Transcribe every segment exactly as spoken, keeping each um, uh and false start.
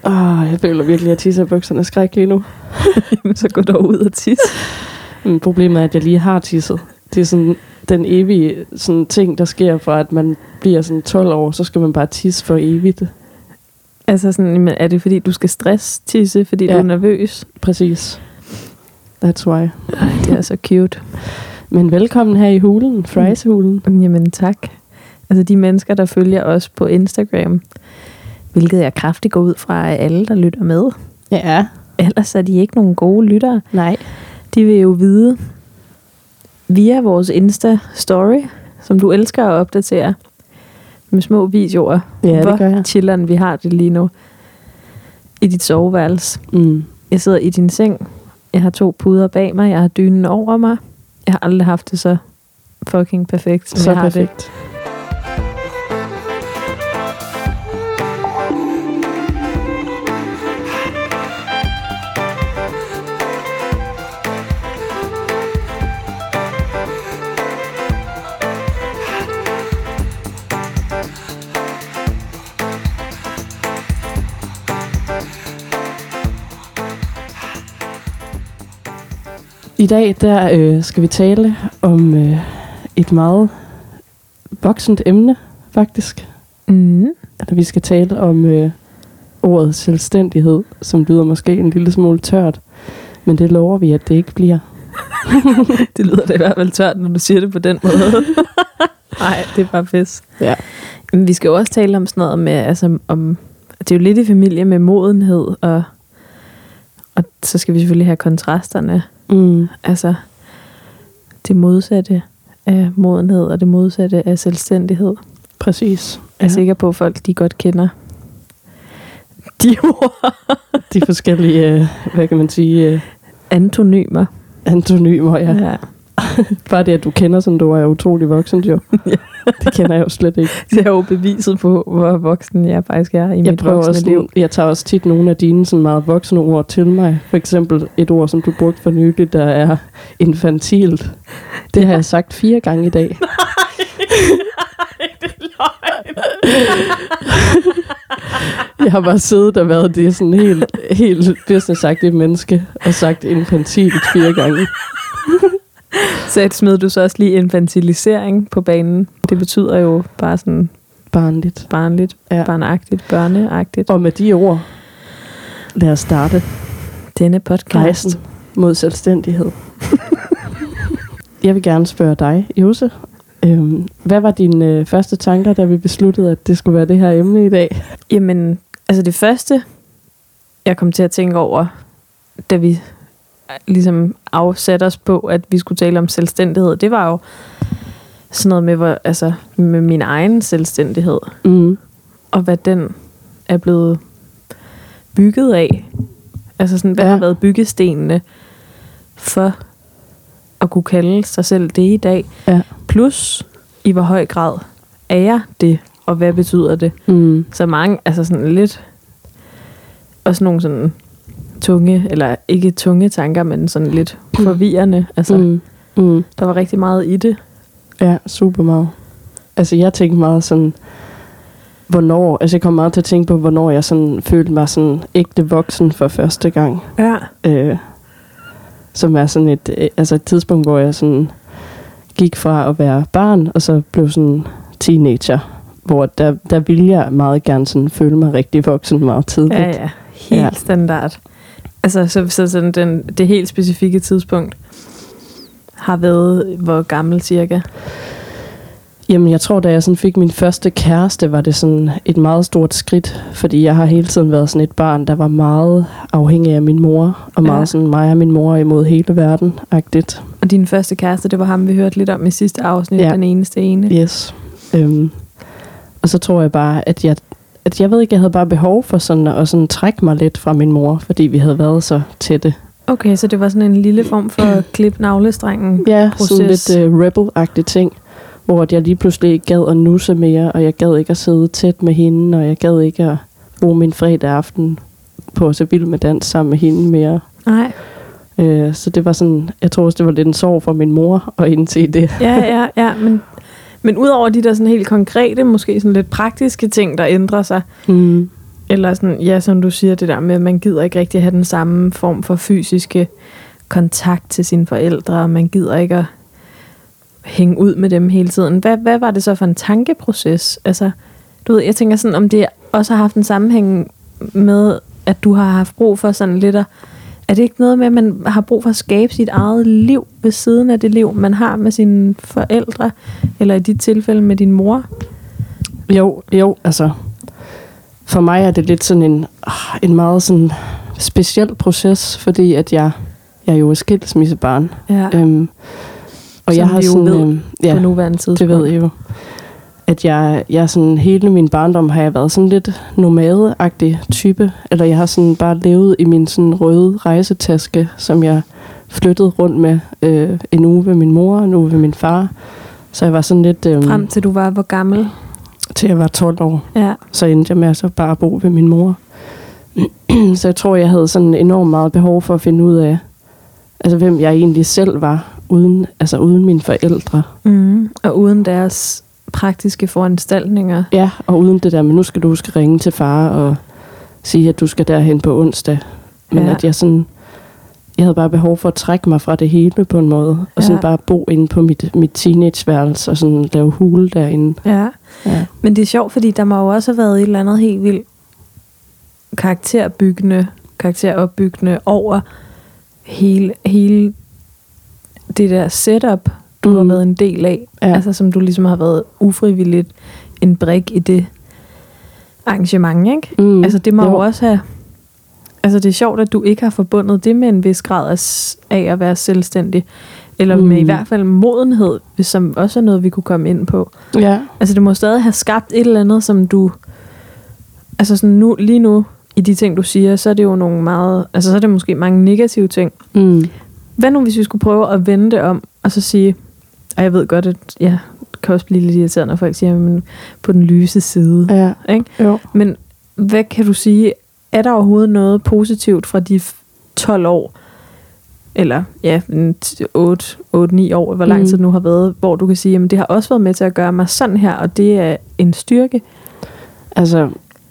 Åh, jeg føler virkelig, at tissebukserne er skrækkelige nu. Så gå dog ud og tisse. Men problemet er, at jeg lige har tisset. Det er sådan den evige sådan ting, der sker fra, at man bliver sådan tolv år, så skal man bare tisse for evigt. Altså sådan, er det fordi, du skal stress-tisse, fordi ja. du er nervøs? Præcis. That's why. Ej, det er så cute. Men velkommen her i hulen, Fries-hulen. Mm. Jamen tak. Altså de mennesker, der følger os på Instagram, hvilket jeg kraftigt går ud fra alle, der lytter med. Ja. Ellers er de ikke nogen gode lyttere. Nej. De vil jo vide via vores Insta-story, som du elsker at opdatere med små videoer, ja, hvor det gør jeg. chilleren vi har det lige nu i dit soveværelse. Mm. Jeg sidder i din seng. Jeg har to puder bag mig. Jeg har dynen over mig. Jeg har aldrig haft det så fucking perfekt, som så jeg har perfekt. det. I dag der øh, skal vi tale om øh, et meget voksent emne, faktisk. Mm. Altså, vi skal tale om øh, ordet selvstændighed, som lyder måske en lille smule tørt, men det lover vi, at det ikke bliver. Det lyder da i hvert fald tørt, når du siger det på den måde. Nej, det er bare pis. Ja. Men vi skal jo også tale om sådan noget med, altså om, det er jo lidt i familie med modenhed, og, og så skal vi selvfølgelig have kontrasterne. Mm. Altså det modsatte af modenhed, og det modsatte af selvstændighed. Præcis. Jeg er ja. sikker på, at folk de godt kender de ord. De forskellige, øh, hvad kan man sige? Øh, Antonymer. Antonymer, ja. ja. Bare det, at du kender, som du er utrolig voksen, jo. Ja. Det kender jeg jo slet ikke. Det er jo beviset på, hvor voksen jeg faktisk er i jeg mit voksne også, liv. Jeg tager også tit nogle af dine sådan meget voksne ord til mig. For eksempel et ord, som du brugte for nylig, der er infantilt. Det ja. har jeg sagt fire gange i dag. Nej, nej, det er løgn. Jeg har bare siddet og været det sådan helt, helt businessagtigt menneske, og sagt infantilt fire gange. Så smed du så også lige infantilisering på banen. Det betyder jo bare sådan barnligt, barnligt, ja. barnagtigt, børneagtigt. Og med de ord, lad os starte denne podcast rejsen mod selvstændighed. Jeg vil gerne spørge dig, Jose. Øhm, hvad var dine øh, første tanker, da vi besluttede, at det skulle være det her emne i dag? Jamen, altså det første, jeg kom til at tænke over, da vi ligesom afsatte os på, at vi skulle tale om selvstændighed, det var jo sådan noget med, hvor, altså, med min egen selvstændighed. Mm. Og hvad den er blevet bygget af. Altså sådan, hvad ja. har været byggestenene for at kunne kalde sig selv det i dag. Ja. Plus, i hvor høj grad er jeg det, og hvad betyder det? Mm. Så mange, altså sådan lidt, også nogle sådan tunge, eller ikke tunge tanker, men sådan lidt forvirrende. Altså, mm. Mm. der var rigtig meget i det. Ja, super meget. Altså, jeg tænkte meget sådan, hvornår, altså jeg kom meget til at tænke på, hvornår jeg sådan følte mig sådan ægte voksen for første gang. Ja. Øh, som er sådan et, øh, altså et tidspunkt, hvor jeg sådan gik fra at være barn, og så blev sådan teenager, hvor der, der ville jeg meget gerne sådan føle mig rigtig voksen meget tidligt. Ja, ja. Helt ja. standard. Altså, så, så sådan den, det helt specifikke tidspunkt har været, hvor gammel cirka? Jamen, jeg tror, da jeg sådan fik min første kæreste, var det sådan et meget stort skridt, fordi jeg har hele tiden været sådan et barn, der var meget afhængig af min mor, og meget ja. sådan mig og min mor imod hele verden-agtigt. Og din første kæreste, det var ham, vi hørte lidt om i sidste afsnit, ja. den eneste ene. Yes. Øhm, og så tror jeg bare, at jeg, at jeg ved ikke, jeg havde bare behov for sådan at sådan trække mig lidt fra min mor, fordi vi havde været så tætte. Okay, så det var sådan en lille form for klip-navlestrengen ja, proces. sådan lidt uh, rebel-agtig ting, hvor jeg lige pludselig ikke gad at nusse mere, og jeg gad ikke at sidde tæt med hende, og jeg gad ikke at bruge min fredag aften på at se Vild med Dans sammen med hende mere. Nej. Øh, så det var sådan, jeg tror også, det var lidt en sorg for min mor at indse det. Ja, ja, ja, men, men udover de der sådan helt konkrete, måske sådan lidt praktiske ting, der ændrer sig, mm. Eller sådan, ja, som du siger, det der med, at man gider ikke rigtig have den samme form for fysiske kontakt til sine forældre, og man gider ikke at hænge ud med dem hele tiden. Hvad, hvad var det så for en tankeproces? Altså, du ved, jeg tænker sådan, om det også har haft en sammenhæng med, at du har haft brug for sådan lidt at, er det ikke noget med, at man har brug for at skabe sit eget liv ved siden af det liv, man har med sine forældre, eller i dit tilfælde med din mor? Jo, jo, altså, for mig er det lidt sådan en, en meget sådan speciel proces, fordi at jeg, jeg er jo et skilsmissebarn. Ja. Øhm, og som jeg har vi jo sådan, ved øhm, ja, på nuværende tidspunkt. det ved jeg jo. At jeg, jeg sådan, hele min barndom har jeg været sådan lidt nomadeagtig type, eller jeg har sådan bare levet i min sådan røde rejsetaske, som jeg flyttede rundt med øh, en uge ved min mor, en uge ved min far. Så jeg var sådan lidt... Øh, Frem til du var hvor gammel? Til jeg var tolv år. Ja. Så endte jeg med at så bare bo ved min mor. Så jeg tror, jeg havde sådan enormt meget behov for at finde ud af, altså hvem jeg egentlig selv var, uden, altså uden mine forældre. Mm. Og uden deres praktiske foranstaltninger. Ja, og uden det der, men nu skal du huske ringe til far og sige, at du skal derhen på onsdag. Men Ja. at jeg sådan, jeg havde bare behov for at trække mig fra det hele på en måde, og sådan Ja. bare bo inde på mit, mit teenageværelse og sådan lave hule derinde. Ja. Ja. Men det er sjovt, fordi der må jo også have været et eller andet helt vildt karakterbyggende, karakteropbyggende over hele, hele det der setup, du mm. har været en del af. Ja. Altså som du ligesom har været ufrivilligt en brik i det arrangement, ikke? Mm. Altså det må jo. Jo. også have... Altså det er sjovt, at du ikke har forbundet det med en vis grad af, s- af at være selvstændig. Eller mm. med i hvert fald modenhed, hvis som også er noget, vi kunne komme ind på. Ja. Altså det må stadig have skabt et eller andet, som du... Altså sådan nu, lige nu, i de ting, du siger, så er det jo nogle meget... Altså så er det måske mange negative ting. Mm. Hvad nu, hvis vi skulle prøve at vende det om, og så sige... Og jeg ved godt, at ja, det kan også blive lidt irriterende, når folk siger, men på den lyse side. Ja. Ikke? Jo. Men hvad kan du sige... Er der overhovedet noget positivt fra de tolv år, eller ja, otte ni år, hvor lang Mm. tid det nu har været, hvor du kan sige, at det har også været med til at gøre mig sådan her, og det er en styrke? Altså,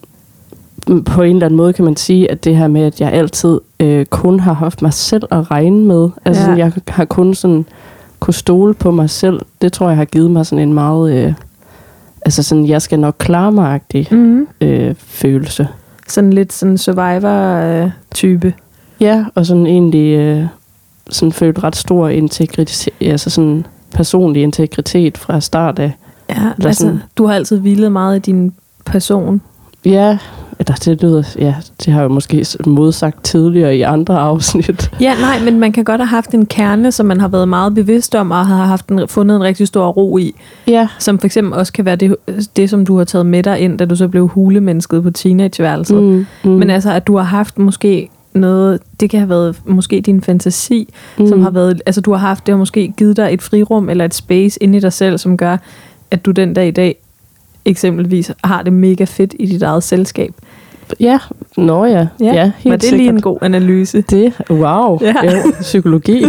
på en eller anden måde kan man sige, at det her med, at jeg altid øh, kun har haft mig selv at regne med, altså Ja. sådan, jeg har kun sådan kunne stole på mig selv, det tror jeg har givet mig sådan en meget, øh, altså sådan, jeg skal nok klare mig-agtig Mm. øh, følelse. Sådan lidt sådan survivor-type. Ja, og sådan egentlig øh, sådan følt ret stor integritet, altså sådan personlig integritet fra start af. Ja, Eller altså, sådan- du har altid hvilet meget i din person. Ja, eller det lyder, ja, det har jeg jo måske modsagt tidligere i andre afsnit. Ja, nej, men man kan godt have haft en kerne, som man har været meget bevidst om, og har haft en, fundet en rigtig stor ro i. Ja. Som for eksempel også kan være det, det, som du har taget med dig ind, da du så blev hulemennesket på teenageværelset. Mm, mm. Men altså, at du har haft måske noget, det kan have været måske din fantasi, mm. som har været, altså du har haft, det har måske givet dig et frirum eller et space inde i dig selv, som gør, at du den dag i dag eksempelvis har det mega fedt i dit eget selskab. Ja, nå ja. Ja, ja helt var det sikkert. lige en god analyse? Det, wow, Ja. ja. Jo, psykologi.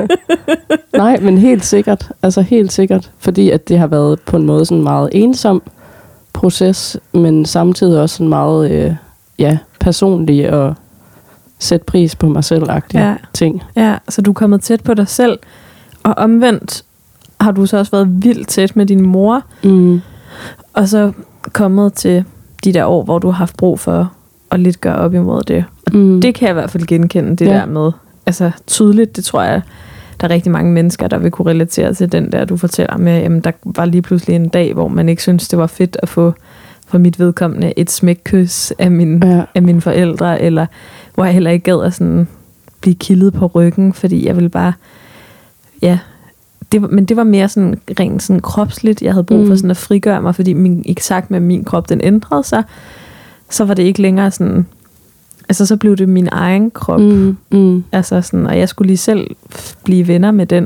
Nej, men helt sikkert. Altså helt sikkert. Fordi at det har været på en måde sådan en meget ensom proces, men samtidig også en meget øh, ja, personlig og sætte pris på mig selv-agtige Ja. ting. Ja, så du er kommet tæt på dig selv, og omvendt har du så også været vildt tæt med din mor, Mm. og så kommet til de der år, hvor du har haft brug for at lidt gøre op imod det. Og Mm. det kan jeg i hvert fald genkende, det Ja. der med. Altså tydeligt, det tror jeg, der er rigtig mange mennesker, der vil kunne relatere til den der, du fortæller med, jamen der var lige pludselig en dag, hvor man ikke synes det var fedt at få for mit vedkommende et smækkys af, min, Ja. af mine forældre, eller hvor jeg heller ikke gad at sådan blive kildet på ryggen, fordi jeg ville bare, ja, det var, men det var mere sådan rent sådan kropsligt, jeg havde brug for Mm. sådan at frigøre mig, fordi min, ikke sagt med min krop, den ændrede sig, så var det ikke længere sådan, altså så blev det min egen krop, Mm. Mm. altså sådan, og jeg skulle lige selv blive venner med den.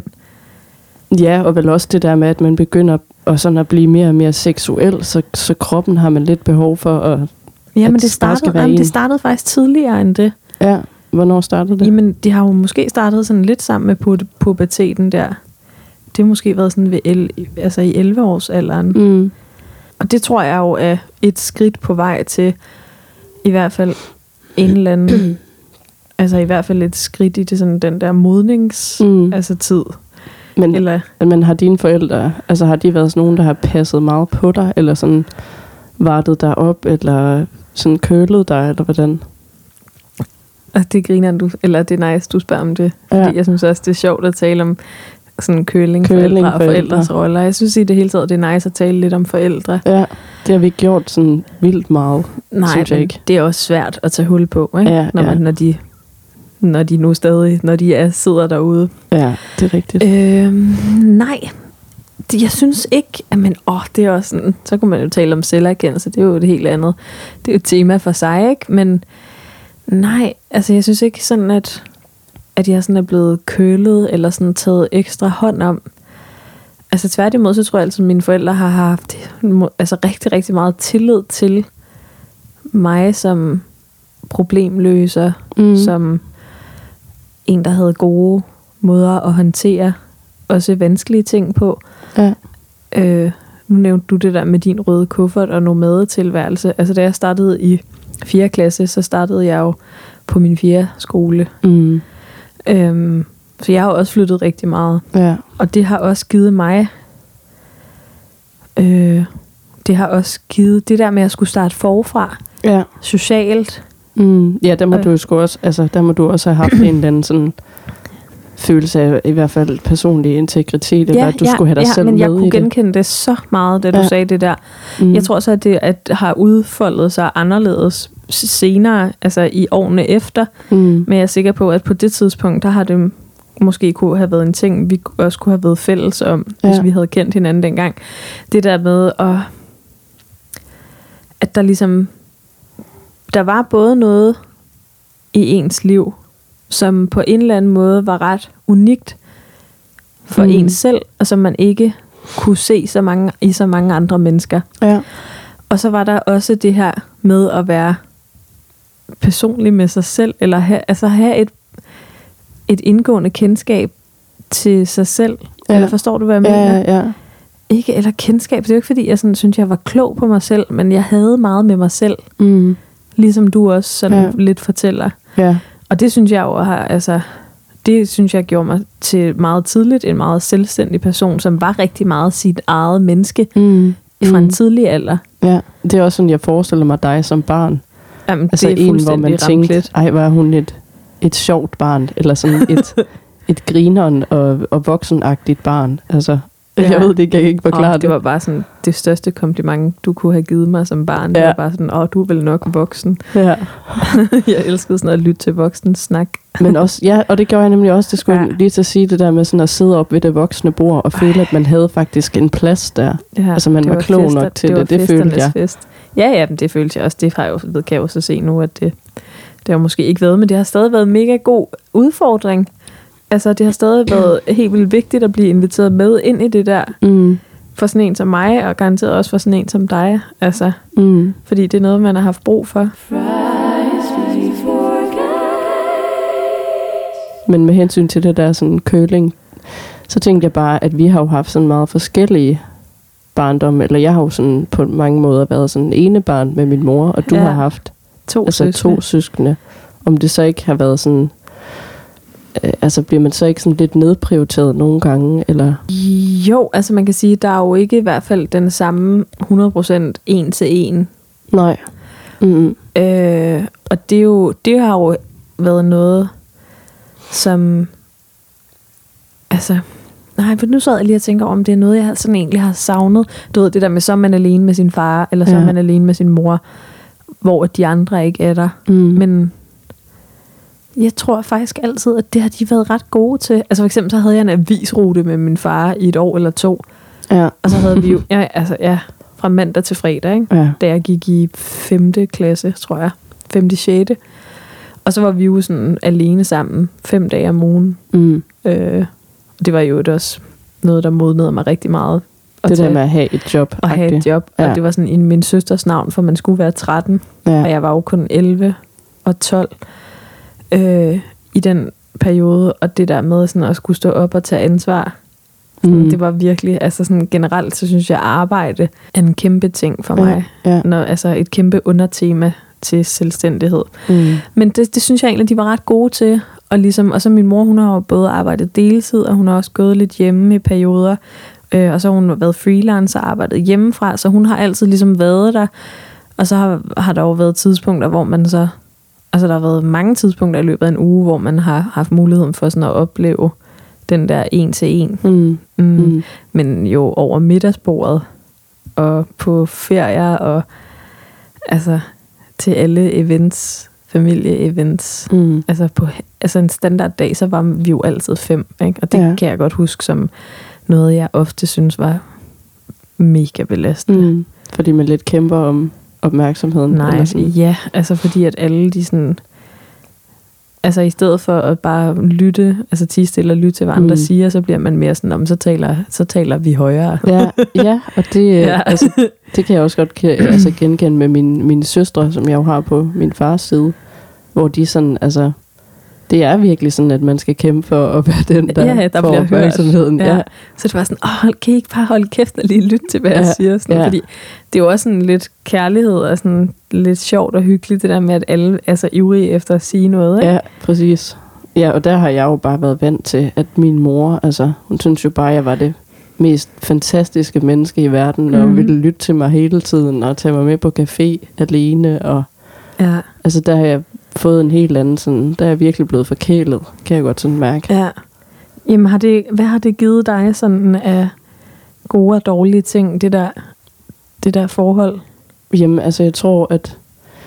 Ja, og vel også det der med, at man begynder at, sådan at blive mere og mere seksuel, så, så kroppen har man lidt behov for at... Ja, at men det der skal startede, være jamen, en. det startede faktisk tidligere end det. Ja, hvornår startede det? Jamen, det har jo måske startet sådan lidt sammen med pu- puberteten der. Det har måske været sådan ved el- altså i elleve-årsalderen. Mm. Og det tror jeg jo er et skridt på vej til i hvert fald en eller anden, altså i hvert fald et skridt i det, sådan den der modnings, mm. altså tid. Men, eller, men har dine forældre, altså har de været sådan nogen, der har passet meget på dig, eller sådan vartet dig op, eller sådan kølet dig, eller hvordan? Og det griner du, eller det er nice, du spørger om det. Ja. Fordi jeg synes også, det er sjovt at tale om sådan køling, køling forældre og forældres roller. Jeg synes i det hele taget, det er nice at tale lidt om forældre. Ja, det har vi ikke gjort sådan vildt meget, Nej, synes jeg ikke. Det er også svært at tage hul på, ikke? Ja, når, man, ja. når, de, når de nu stadig, når de er, sidder derude. Ja, det er rigtigt. Øhm, nej, det, jeg synes ikke, at man, åh, det er også sådan, så kunne man jo tale om selverkendelse, det er jo et helt andet, det er jo et tema for sig, ikke? Men nej, altså jeg synes ikke sådan, at, at jeg sådan er blevet kølet, eller sådan taget ekstra hånd om. Altså tværtimod, så tror jeg altså, at mine forældre har haft altså, rigtig, rigtig meget tillid til mig som problemløser, mm. som en, der havde gode måder at håndtere også vanskelige ting på. Ja. Øh, nu nævnte du det der med din røde kuffert og nomadetilværelse. Altså da jeg startede i fjerde klasse, så startede jeg jo på min fjerde skole. Mm. Øhm, så jeg har også flyttet rigtig meget. Ja. Og det har også givet mig øh, det har også givet det der med at skulle starte forfra. Ja. Socialt. Mm. Ja, der må øh. du jo sgu også, altså der må du også have haft en eller anden sådan følelse af i hvert fald personlig integritet, eller ja, at du ja, skulle have dig ja, selv men med jeg i kunne det. genkende det så meget, da du ja. sagde det der. Mm. Jeg tror så, at det at har udfoldet sig anderledes senere, altså i årene efter. Mm. Men jeg er sikker på, at på det tidspunkt, der har det måske kunne have været en ting, vi også kunne have været fælles om, ja. hvis vi havde kendt hinanden dengang. Det der med, at, at der ligesom, der var både noget i ens liv, som på en eller anden måde var ret unikt for mm. en selv, og som man ikke kunne se så mange, i så mange andre mennesker. Ja. Og så var der også det her med at være personlig med sig selv, eller have, altså have et, et indgående kendskab til sig selv. Ja. Eller forstår du, hvad jeg mener? Ja, ja, ja. Ikke, eller kendskab. Det er jo ikke, fordi jeg sådan, synes, jeg var klog på mig selv, men jeg havde meget med mig selv. Mm. Ligesom du også sådan ja. lidt fortæller. Ja. Og det synes jeg jo har, altså, det synes jeg gjorde mig til meget tidligt en meget selvstændig person, som var rigtig meget sit eget menneske mm. fra mm. en tidlig alder. Ja, det er også sådan, jeg forestiller mig dig som barn. Jamen, altså det er en, hvor man tænkte, ej, var hun et, et sjovt barn, eller sådan et, et grineren og, og voksenagtigt barn. Altså, ja. jeg ved det ikke, jeg kan ikke forklare det. Det var bare sådan det største kompliment, du kunne have givet mig som barn. Ja. Det var bare sådan, åh, du er vel nok voksen. Ja. Jeg elskede sådan at lytte til voksens snak. Men også, ja, og det gjorde jeg nemlig også, det skulle ja. lige til at sige det der med sådan at sidde op ved det voksne bord og føle, at man havde faktisk en plads der. Ja, altså man var, var klog fester, nok til det, det, det følte jeg. Fest. Ja, ja, men det følte jeg også. Det har jeg jo, det kan jeg jo så se nu, at det, det har måske ikke været, men det har stadig været en mega god udfordring. Altså, det har stadig været helt vildt vigtigt at blive inviteret med ind i det der. Mm. For sådan en som mig, og garanteret også for sådan en som dig. Altså, mm. fordi det er noget, man har haft brug for. Men med hensyn til det der sådan køling, så tænkte jeg bare, at vi har jo haft sådan meget forskellige barndom, eller jeg har jo sådan på mange måder været sådan ene barn med min mor, og du ja. har haft to altså søskende. to søskende. Om det så ikke har været sådan, øh, altså bliver man så ikke sådan lidt nedprioriteret nogle gange, eller? Jo, altså man kan sige, der er jo ikke i hvert fald den samme hundrede procent en til en. Nej. Mm-hmm. Øh, og det er jo, det har jo været noget, som, altså, nej, for nu sad jeg lige og tænker om, det er noget, jeg sådan egentlig har savnet. Du ved, det der med, så er man alene med sin far, eller så ja. er man alene med sin mor, hvor de andre ikke er der. Mm. Men jeg tror faktisk altid, at det har de været ret gode til. Altså for eksempel, så havde jeg en avisrute med min far i et år eller to. Ja. Og så havde vi jo, ja, altså ja, fra mandag til fredag, ikke? Ja. Da jeg gik i femte klasse, tror jeg. Femte, sjette. Og så var vi jo sådan alene sammen fem dage om ugen. Mm. Øh, det var jo også noget, der modnede mig rigtig meget. Det der med at have et job. Og have et job. Ja. Og det var sådan i min søsters navn, for man skulle være tretten. Ja. Og jeg var jo kun elleve og tolv øh, i den periode. Og det der med sådan at skulle stå op og tage ansvar. Sådan, mm. Det var virkelig, altså sådan generelt, så synes jeg, at arbejde er en kæmpe ting for mig. Ja. Ja. Når, altså et kæmpe undertema til selvstændighed. Mm. Men det, det synes jeg egentlig, de var ret gode til. Og, ligesom, og så min mor, hun har jo både arbejdet deltid, og hun har også gået lidt hjemme i perioder. Øh, og så har hun været freelancer og arbejdet hjemmefra, så hun har altid ligesom været der. Og så har, har der jo været tidspunkter, hvor man så... Altså der har været mange tidspunkter i løbet af en uge, hvor man har haft muligheden for sådan at opleve den der en til en. Mm. Mm. Mm. Men jo over middagsbordet og på ferier og altså til alle events, familie-events. Mm. Altså på altså en standarddag, så var vi jo altid fem, ikke? Og det Ja. kan jeg godt huske som noget, jeg ofte synes var mega belastende. Mm. Fordi man lidt kæmper om opmærksomheden. Nej, eller sådan. ja, altså fordi at alle de sådan... Altså i stedet for at bare lytte, altså tie stille og lytte til, hvad andre Mm. siger, så bliver man mere sådan, om så taler, så taler vi højere. Ja, ja, og det, Ja. ja. altså, det kan jeg også godt ke- altså, genkende med mine, mine søstre, som jeg jo har på min fars side, hvor de sådan, altså, det er virkelig sådan, at man skal kæmpe for at være den, der, Ja, der får bliver hørt. opmærksomheden. Ja. Ja. Så det var sådan, åh, kan I ikke bare holde kæft og lige lytte til, hvad ja. jeg siger? Sådan, Ja. Fordi det er jo også sådan lidt kærlighed og sådan lidt sjovt og hyggeligt, det der med, at alle er så ivrige efter at sige noget. Ikke? Ja, præcis. Ja, og der har jeg jo bare været vant til, at min mor, altså, hun synes jo bare, at jeg var det mest fantastiske menneske i verden, og Mhm. ville lytte til mig hele tiden, og tage mig med på café alene, og Ja. altså, der har jeg fået en helt anden sådan, der er jeg virkelig blevet forkælet, kan jeg godt sådan mærke. Ja. Jamen, har det, hvad har det givet dig sådan af gode og dårlige ting, det der, det der forhold? Jamen, altså, jeg tror, at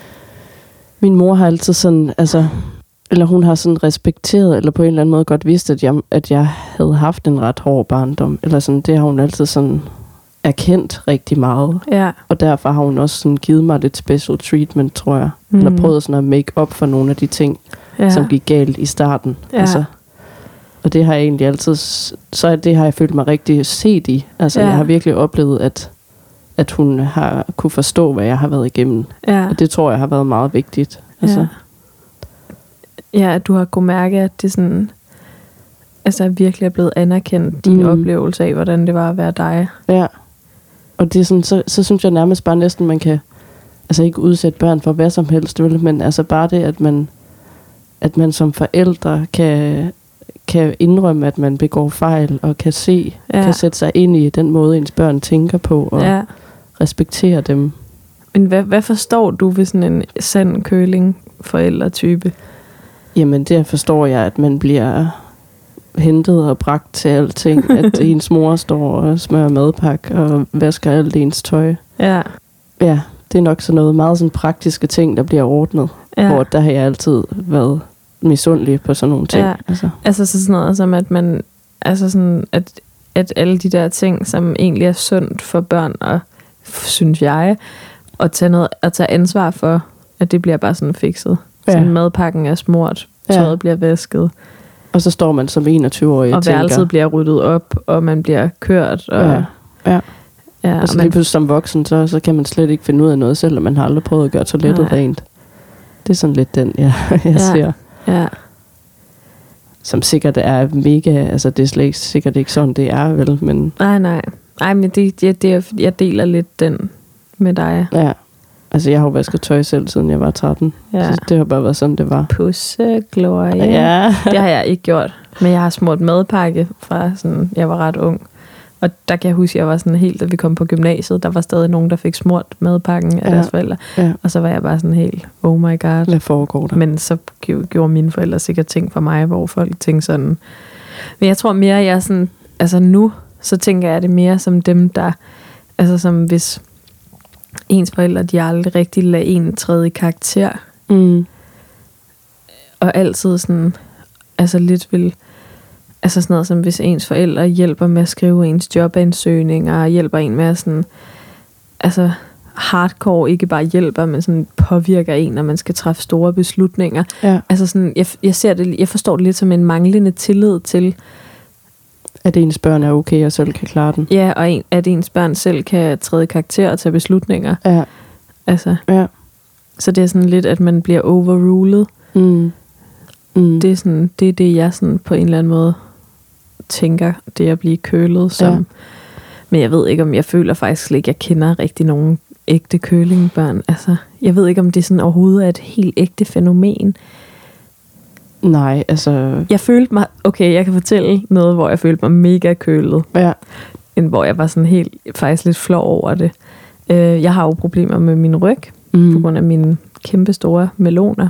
min mor har altid sådan, altså, eller hun har sådan respekteret, eller på en eller anden måde godt vidst, at jeg, at jeg havde haft en ret hård barndom. Eller sådan, det har hun altid sådan erkendt rigtig meget. Ja. Og derfor har hun også sådan givet mig lidt special treatment, tror jeg. Mm. Eller prøvet sådan at make up for nogle af de ting, Ja. som gik galt i starten. Ja. Altså, og det har jeg egentlig altid, så det har jeg følt mig rigtig set i. Altså, Ja. jeg har virkelig oplevet, at, at hun har kunne forstå, hvad jeg har været igennem. Ja. Og det tror jeg har været meget vigtigt. Altså, Ja. Ja, at du har kunnet mærke, at det sådan, altså virkelig er blevet anerkendt, din Mm. oplevelse af, hvordan det var at være dig. ja. Og det er sådan, så, så synes jeg nærmest bare næsten, man kan altså ikke udsætte børn for hvad som helst, vel? Men altså bare det, at man, at man som forældre kan, kan indrømme, at man begår fejl, og kan se, Ja. kan sætte sig ind i den måde, ens børn tænker på, og Ja. respektere dem. Men hvad, hvad forstår du ved sådan en sand køling forældretype? Jamen, der forstår jeg, at man bliver hentet og bragt til alting. At ens mor står og smører madpakke og vasker alt ens tøj. Ja. Ja, det er nok sådan noget meget sådan praktiske ting, der bliver ordnet. Ja. Hvor der har jeg altid været misundelig på sådan nogle ting. Ja. Altså. Altså så sådan noget som, at man, altså sådan, at, at alle de der ting, som egentlig er sundt for børn, og synes jeg, at tage, noget, at tage ansvar for, at det bliver bare sådan fikset. Ja. Sådan madpakken er smurt, tøjet Ja. bliver vasket, Og så står man som enogtyve-årig og og tænker... værelset bliver ryddet op, og man bliver kørt. Og, Ja. Ja. ja, Og så man, lige pludselig som voksen, så, så kan man slet ikke finde ud af noget selv, og man har aldrig prøvet at gøre toilettet Nej. rent. Det er sådan lidt den, ja, jeg Ja. ser. ja, Som sikkert er mega... Altså, det er slet ikke, sikkert ikke sådan, det er, vel? Men nej, nej. Ej, men det, det, det, er- jeg deler lidt den med dig. ja, altså, jeg har jo vasket tøj selv, siden jeg var tretten. Ja. Så det har bare været sådan, det var. Pusse, Gloria. Ja. Det har jeg ikke gjort. Men jeg har smurt madpakke fra sådan, jeg var ret ung. Og der kan jeg huske, at jeg var sådan helt, da vi kom på gymnasiet, der var stadig nogen, der fik smurt madpakken af Ja. deres forældre. Ja. Og så var jeg bare sådan helt, oh my god. Hvad foregår der? Men så gj- gjorde mine forældre sikkert ting for mig, hvor folk tænkte sådan. Men jeg tror mere, jeg er sådan, altså nu, så tænker jeg det mere som dem, der, altså som hvis ens forældre, de aldrig rigtig lader en træde i karakter, Mm. og altid sådan, altså lidt vil, altså sådan noget som hvis ens forældre hjælper med at skrive ens jobansøgninger, og hjælper en med at sådan, altså hardcore ikke bare hjælper, men sådan påvirker en, når man skal træffe store beslutninger. Ja. Altså sådan, jeg, jeg ser det, jeg forstår det lidt som en manglende tillid til, At ens børn er okay, og selv kan klare den. ja, og en, at ens børn selv kan træde i karakter og tage beslutninger. Ja. Altså, Ja. så det er sådan lidt, at man bliver overrulet. Mm. Mm. Det er sådan, det er det, jeg sådan på en eller anden måde tænker, det at blive kølet som. Ja. Men jeg ved ikke, om jeg føler faktisk slet ikke, jeg kender rigtig nogen ægte kølingbørn. Altså, jeg ved ikke, om det sådan overhovedet er et helt ægte fænomen. Nej, altså... Jeg følte mig... Okay, jeg kan fortælle noget, hvor jeg følte mig mega kølet. Ja. End hvor jeg var sådan helt, faktisk lidt flov over det. Øh, jeg har jo problemer med min ryg, mm. på grund af mine kæmpe store meloner.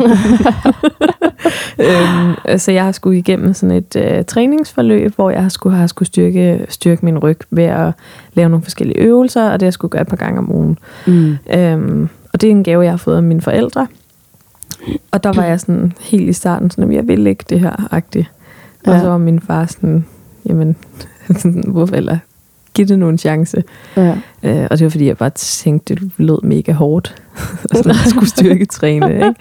øhm, så jeg har skulle igennem sådan et øh, træningsforløb, hvor jeg har skulle, har skulle styrke, styrke min ryg ved at lave nogle forskellige øvelser, og det har jeg skulle gøre et par gange om ugen. Mm. Øhm, og det er en gave, jeg har fået af mine forældre. Og der var jeg sådan helt i starten, sådan, jeg vil ikke det her-agtigt. Og ja. Så var min far sådan, jamen, hvorfor, eller giv det nu en chance. Ja. Øh, og det var fordi, jeg bare tænkte, det lød mega hårdt. Og sådan, at skulle styrketræne, ikke?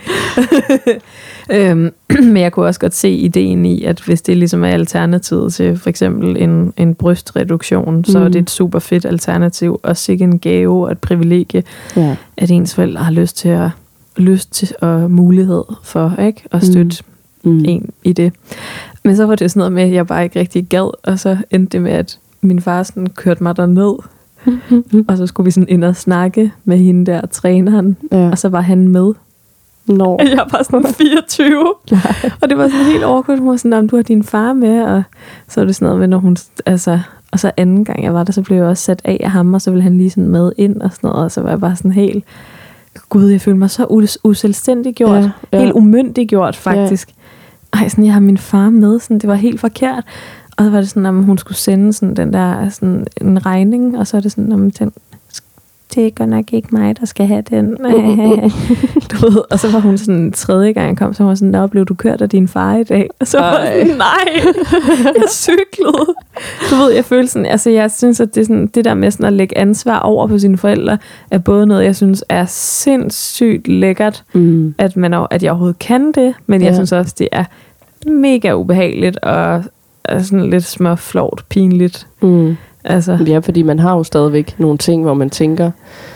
øhm, men jeg kunne også godt se ideen i, at hvis det ligesom er alternativet til for eksempel en, en brystreduktion, mm. så er det et super fedt alternativ, og sikke en gave og et privilegie, ja. At ens forældre har lyst til at lyst til og mulighed for, ikke? At støtte mm. en i det. Men så var det sådan noget med, at jeg bare ikke rigtig gad, og så endte det med, at min far sådan kørte mig derned, mm-hmm. og så skulle vi sådan ind og snakke med hende der, træneren, ja. Og så var han med. Nå. Jeg var sådan fireogtyve, og det var sådan helt overkørt. Hun var sådan, du har din far med, og så var det sådan noget med, når hun, altså, og så anden gang jeg var der, så blev jeg også sat af af ham, og så ville han lige sådan med ind og sådan noget, og så var jeg bare sådan helt, gud, jeg følte mig så us- uselvstændiggjort, ja, ja. Helt umyndiggjort faktisk. Ja. Ej, sådan, jeg har min far med, sådan, det var helt forkert. Og så var det sådan, at hun skulle sende sådan den der sådan en regning, og så er det sådan, at den, det er godt nok ikke mig, der skal have den. Du ved, og så var hun sådan, tredje gang jeg kom, så var hun sådan, der blev du kørt af din far i dag. Og så var jeg sådan, nej, jeg cyklede. Du ved, jeg følte sådan, altså jeg synes, at det, sådan, det der med sådan at lægge ansvar over på sine forældre, er både noget, jeg synes er sindssygt lækkert, mm. at, man, at jeg overhovedet kan det, men ja. Jeg synes også, det er mega ubehageligt, og er sådan lidt småflovt, pinligt. Mm. Altså. Ja, fordi man har jo stadigvæk nogle ting, hvor man tænker,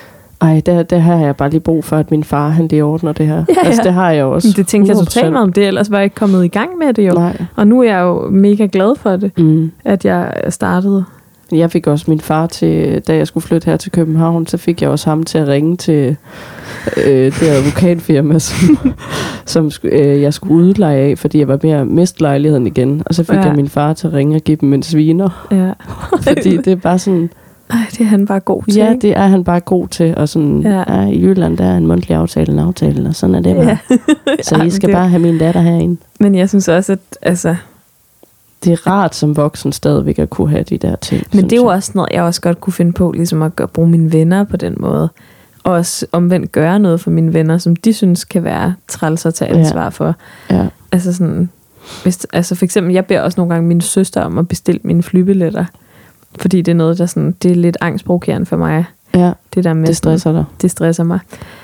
ej, der, der har jeg bare lige brug for, at min far, han lige ordner det her. Ja, ja. Altså, det har jeg også. Det tænkte jeg totalt meget om det, ellers var jeg ikke kommet i gang med det jo. Nej. Og nu er jeg jo mega glad for det, mm. at jeg startede. Jeg fik også min far til, da jeg skulle flytte her til København, så fik jeg også ham til at ringe til øh, det advokatfirma, som, som øh, jeg skulle udleje af, fordi jeg var ved at miste lejligheden igen. Og så fik ja. Jeg min far til at ringe og give dem en sviner. Ja. Fordi det er bare sådan... Ej, det er han bare god til. Ja, det er han bare god til. Og sådan, ja. Ja, i Jylland, der er en mundtlig aftale, en aftale, og sådan er det bare. Ja. Så I skal det... bare have min datter herinde. Men jeg synes også, at... altså det er rart som voksen stadigvæk at kunne have de der ting. Men det er jo også noget, jeg også godt kunne finde på, ligesom at gøre, bruge mine venner på den måde. Og også omvendt gøre noget for mine venner, som de synes kan være træls at tage ansvar ja. For. Ja. Altså sådan, hvis, altså for eksempel, jeg beder også nogle gange min søster om at bestille mine flybilletter. Fordi det er noget, der sådan, det er lidt angstprovokerende for mig. Ja, det, der med, det stresser dig. Det stresser mig.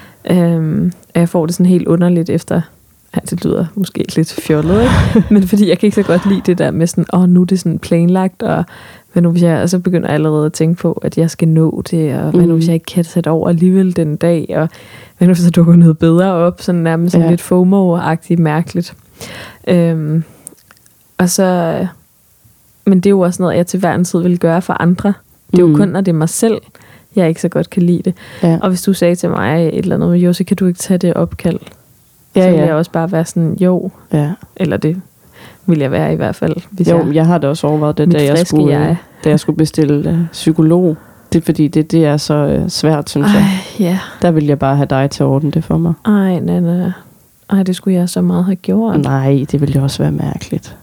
Øhm, og jeg får det sådan helt underligt efter... Ja, det lyder måske lidt fjollet, ikke? Men fordi jeg kan ikke så godt lide det der med sådan, åh, oh, nu er det sådan planlagt, og hvad nu hvis jeg, og så begynder jeg allerede at tænke på, at jeg skal nå det, og hvad nu hvis jeg ikke kan sætte over alligevel den dag, og hvad nu hvis der dukker noget bedre op, sådan nærmest sådan ja. Lidt FOMO-agtigt mærkeligt. Øhm, og så, men det er jo også noget, jeg til hver en tid vil gøre for andre. Det er jo mm. kun, når det er mig selv, jeg ikke så godt kan lide det. Ja. Og hvis du sagde til mig et eller andet, jo, så kan du ikke tage det opkald. Ja, så vil ja. Jeg også bare være sådan, jo. Ja. Eller det vil jeg være i hvert fald. Hvis jo, jeg, jeg har det også overvejet det, da jeg, skulle, jeg. da jeg skulle bestille uh, psykolog. Det er fordi, det, det er så uh, svært, synes Ej, jeg. Ja. Der vil jeg bare have dig til at ordne det for mig. Ej, nej, nej. Ej, det skulle jeg så meget have gjort. Nej, det ville jo også være mærkeligt.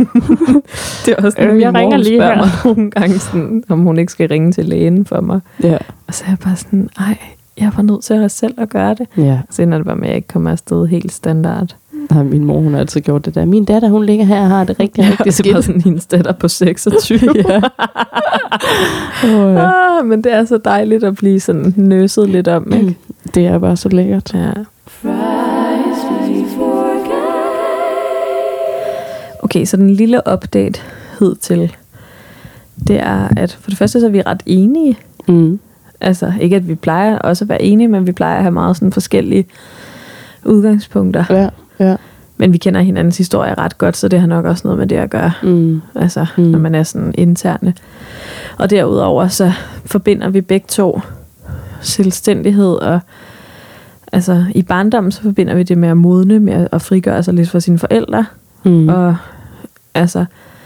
Det er også sådan, øh, jeg ringer lige her. Mig nogle gange, sådan, om hun ikke skal ringe til lægen for mig. Ja. Og så er jeg bare sådan, ej, jeg var nødt til at selv at gøre det. Ja. Så ender det bare med, at jeg ikke kommer afsted helt standard. Nej, min mor, hun har altid gjort det der. Min datter, hun ligger her og har det rigtig, ja, rigtig skidt. Det var sådan hendes datter på seksogtyve. Ja. oh, ja. ah, men det er så dejligt at blive sådan nøset lidt om, ikke? Det er bare så lækkert. Ja. Okay, så den lille update hidtil, det er, at for det første så er vi ret enige. Mm. Altså, ikke at vi plejer også at være enige, men vi plejer at have meget sådan forskellige udgangspunkter. Ja, ja. Men vi kender hinandens historie ret godt, så det har nok også noget med det at gøre. Mm. Altså, mm. når man er sådan interne. Og derudover så forbinder vi begge to selvstændighed og altså i barndommen, så forbinder vi det med at modne, med at frigøre sig lidt fra sine forældre. Mm. Og altså,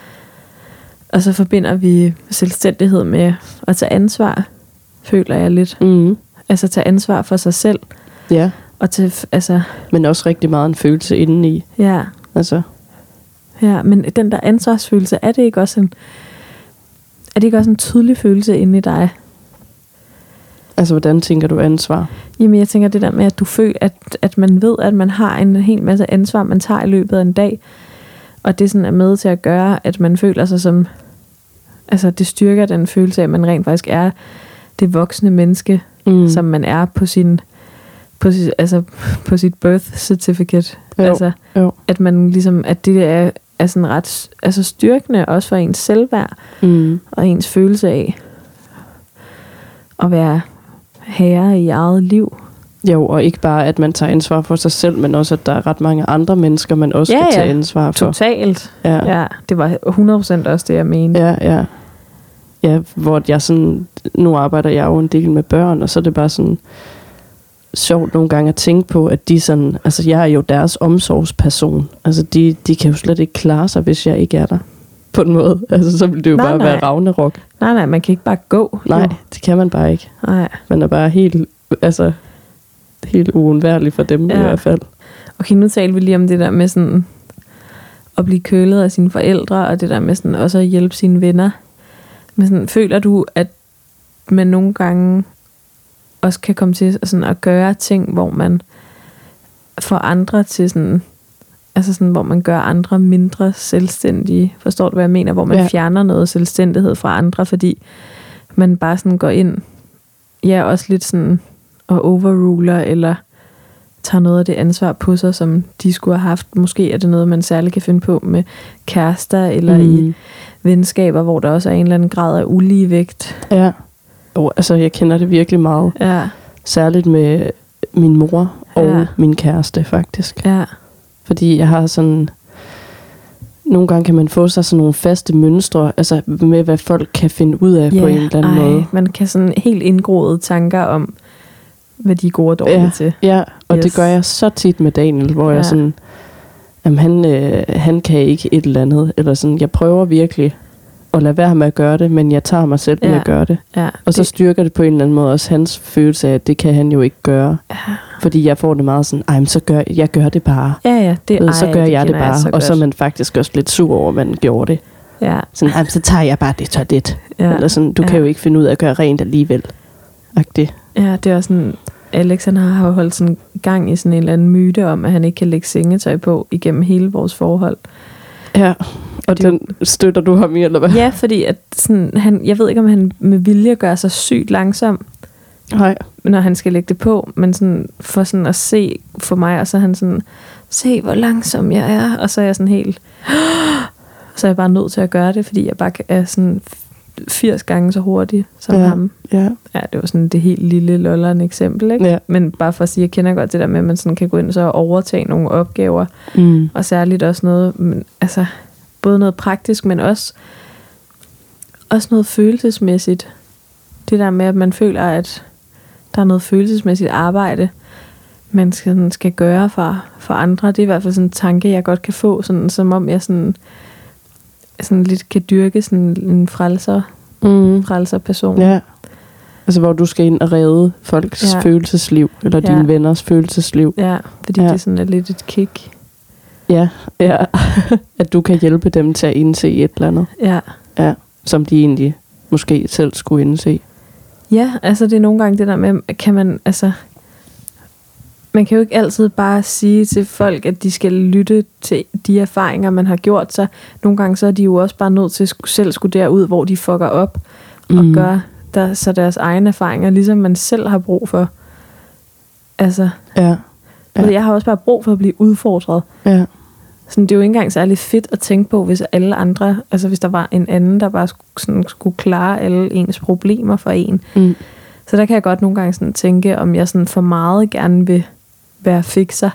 og så forbinder vi selvstændighed med at tage ansvar, føler jeg lidt. Mm. Altså tage ansvar for sig selv. Ja. Og til, altså, Men også rigtig meget en følelse indeni. ja, Altså, ja, men den der ansvarsfølelse, er det ikke også en, er det ikke også en tydelig følelse inde i dig? altså hvordan tænker du ansvar? Jamen, jeg tænker det der med, at du føler, at, at man ved, at man har en hel masse ansvar, man tager i løbet af en dag, og det sådan er med til at gøre, at man føler sig som, altså det styrker den følelse af, at man rent faktisk er det voksne menneske, Mm. som man er på sin, på sit, altså på sit birth certificate. Jo, altså, jo. at man ligesom, at det er, er sådan ret, altså styrkende også for ens selvværd, Mm. og ens følelse af at være herre i eget liv. Jo, og ikke bare, at man tager ansvar for sig selv, men også, at der er ret mange andre mennesker, man også Ja, skal ja. tage ansvar for. Totalt. Ja. Ja, det var hundrede procent også det, jeg mente. Ja, ja. Ja, hvor jeg sådan, nu arbejder jeg jo en del med børn, og så er det bare sådan sjovt nogle gange at tænke på, at de sådan, altså jeg er jo deres omsorgsperson. Altså de, de kan jo slet ikke klare sig, hvis jeg ikke er der. På en måde. Altså så vil det jo Nej, bare nej. være Ragnarok. Nej, nej, man kan ikke bare gå. Nej, Jo. det kan man bare ikke. Nej. Man er bare helt, altså helt uundværlig for dem Ja. i hvert fald. Okay, nu taler vi lige om det der med sådan at blive kølet af sine forældre, og det der med sådan også at hjælpe sine venner. Men sådan, føler du, at man nogle gange også kan komme til sådan at gøre ting, hvor man får andre til sådan, altså sådan, hvor man gør andre mindre selvstændige. Forstår du, hvad jeg mener? Hvor man Ja. fjerner noget selvstændighed fra andre, fordi man bare sådan går ind, ja, også lidt sådan og overruler, eller tager noget af det ansvar på sig, som de skulle have haft. Måske er det noget, man særligt kan finde på med kærester, eller mm. i venskaber, hvor der også er en eller anden grad af uligevægt. Ja. Jo, altså jeg kender det virkelig meget. Ja, Særligt med min mor og Ja. min kæreste, faktisk. ja, Fordi jeg har sådan... Nogle gange kan man få sig sådan nogle faste mønstre, altså med, hvad folk kan finde ud af ja. på en eller anden Ej, måde. man kan sådan helt indgroede tanker om, hvad de er gode og dårlige Ja, til. ja, og Yes. det gør jeg så tit med Daniel, hvor Ja. jeg sådan... Jamen, han, øh, han kan ikke et eller andet. Eller sådan, jeg prøver virkelig at lade være med at gøre det, men jeg tager mig selv med Ja. at gøre det. Ja, Og så det, styrker det på en eller anden måde også hans følelse af, at det kan han jo ikke gøre. ja. Fordi jeg får det meget sådan, ej, men så gør jeg gør det bare. ja, ja, det, Ved, så ej, gør jeg det kender bare. så og så er godt. man faktisk også lidt sur over, at man gjorde det. Ja, Sådan, ej, men så tager jeg bare det toilet. ja. Eller sådan, du Ja. kan jo ikke finde ud af at gøre rent alligevel. Agtigt. Ja, det er også sådan, Alex han har jo holdt sådan gang i sådan en eller anden myte om, at han ikke kan lægge sengetøj på igennem hele vores forhold. Ja, og Det er den støtter du ham i, eller hvad? Ja, fordi at sådan, han, jeg ved ikke, om han med vilje gør sig sygt langsom, Nej. når han skal lægge det på, men sådan, for sådan at se for mig, og så er han sådan, se hvor langsom jeg er, og så er jeg sådan helt, så er jeg bare nødt til at gøre det, fordi jeg bare er sådan firs gange så hurtig som Ja. ham. Ja. Ja, det var sådan det helt lille lolleren eksempel, ikke? Ja. Men bare for at sige, jeg kender godt det der med, at man sådan kan gå ind og så overtage nogle opgaver, Mm. og særligt også noget, men, altså både noget praktisk, men også, også noget følelsesmæssigt. Det der med, at man føler, at der er noget følelsesmæssigt arbejde, man skal, sådan, skal gøre for, for andre. Det er i hvert fald sådan en tanke, jeg godt kan få, sådan, som om jeg sådan, sådan lidt kan dyrke sådan en frelser, Mm. frelser person. Ja. Altså, hvor du skal ind og redde folks Ja. følelsesliv, eller Ja. dine venners følelsesliv. Ja, fordi Ja. ja. det sådan er lidt et kick. Ja, ja. At du kan hjælpe dem til at indse et eller andet, Ja. ja, som de egentlig måske selv skulle indse. Ja, altså det er nogle gange det der med, kan man, altså, man kan jo ikke altid bare sige til folk, at de skal lytte til de erfaringer, man har gjort sig. Nogle gange så er de jo også bare nødt til at sku- selv skulle derud, hvor de fucker op og Mm. gør der, så deres egne erfaringer, ligesom man selv har brug for. Altså, Ja, ja. Jeg har også bare brug for at blive udfordret. ja. Sådan, det er jo ikke engang særlig fedt at tænke på, hvis alle andre, altså hvis der var en anden, der bare skulle, sådan, skulle klare alle ens problemer for en. Mm. Så der kan jeg godt nogle gange sådan tænke, om jeg sådan for meget gerne vil være fikser.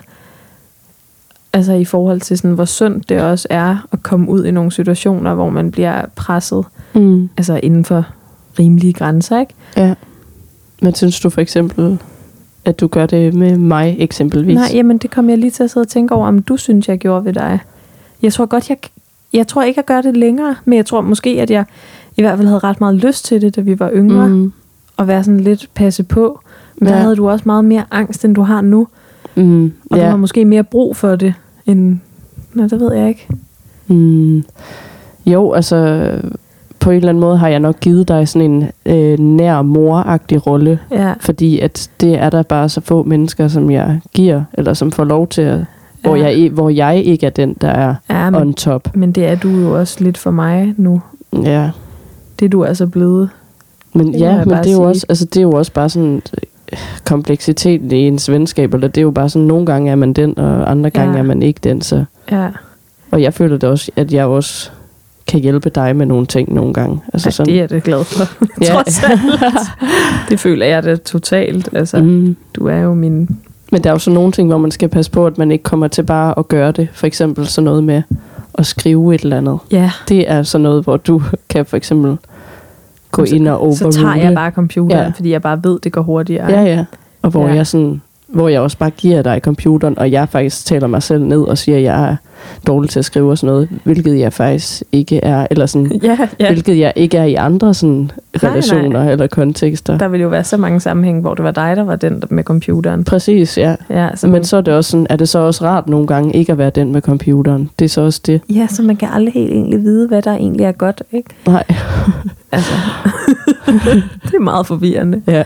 Altså i forhold til sådan, hvor sundt det også er at komme ud i nogle situationer, hvor man bliver presset. Mm. Altså inden for rimelige grænser, ikke? Ja. Men synes du for eksempel, at du gør det med mig eksempelvis. Nej, jamen det kom jeg lige til at sidde og tænke over, om du synes, jeg gjorde ved dig. Jeg tror godt, jeg, jeg tror ikke, jeg gør det længere, men jeg tror måske, at jeg i hvert fald havde ret meget lyst til det, da vi var yngre, mm. og være sådan lidt passe på. Men ja. Der havde du også meget mere angst, end du har nu. Mm. Og ja. Du har måske mere brug for det, end... Nå, det ved jeg ikke. Mm. Jo, altså... På en eller anden måde har jeg nok givet dig sådan en øh, nær moragtig rolle. Ja. Fordi at det er der bare så få mennesker, som jeg giver, eller som får lov til at... Hvor, ja. jeg, hvor jeg ikke er den, der er ja, men, on top. Men det er du jo også lidt for mig nu. Ja. Det er du altså blevet. Men det ja, men det er, jo også, altså, det er jo også bare sådan kompleksitet i ens venskab, eller det er jo bare sådan, nogle gange er man den, og andre gange ja. Er man ikke den. Så. Ja. Og jeg føler det også, at jeg også kan hjælpe dig med nogle ting nogle gange. Altså ja, sådan, det er jeg da glad for. Ja. Trods alt. Det føler jeg da totalt. Altså, mm. Du er jo min... Men der er jo så nogle ting, hvor man skal passe på, at man ikke kommer til bare at gøre det. For eksempel sådan noget med at skrive et eller andet. Ja. Det er sådan noget, hvor du kan for eksempel gå så, ind og overrule. Så tager jeg bare computeren, ja. Fordi jeg bare ved, det går hurtigere. Ja, ja. Og hvor ja. jeg sådan... Hvor jeg også bare giver dig computeren, og jeg faktisk taler mig selv ned og siger, at jeg er dårlig til at skrive og sådan noget, hvilket jeg faktisk ikke er, eller sådan, ja, ja. hvilket jeg ikke er i andre sådan relationer nej, nej. Eller kontekster. Der vil jo være så mange sammenhæng, hvor det var dig, der var den med computeren. Præcis, ja. ja så Men man, så er det også sådan, er det så også rart nogle gange ikke at være den med computeren. Det er så også det. Ja, så man kan aldrig helt egentlig vide, hvad der egentlig er godt, ikke? Nej. Altså, det er meget forvirrende. Ja.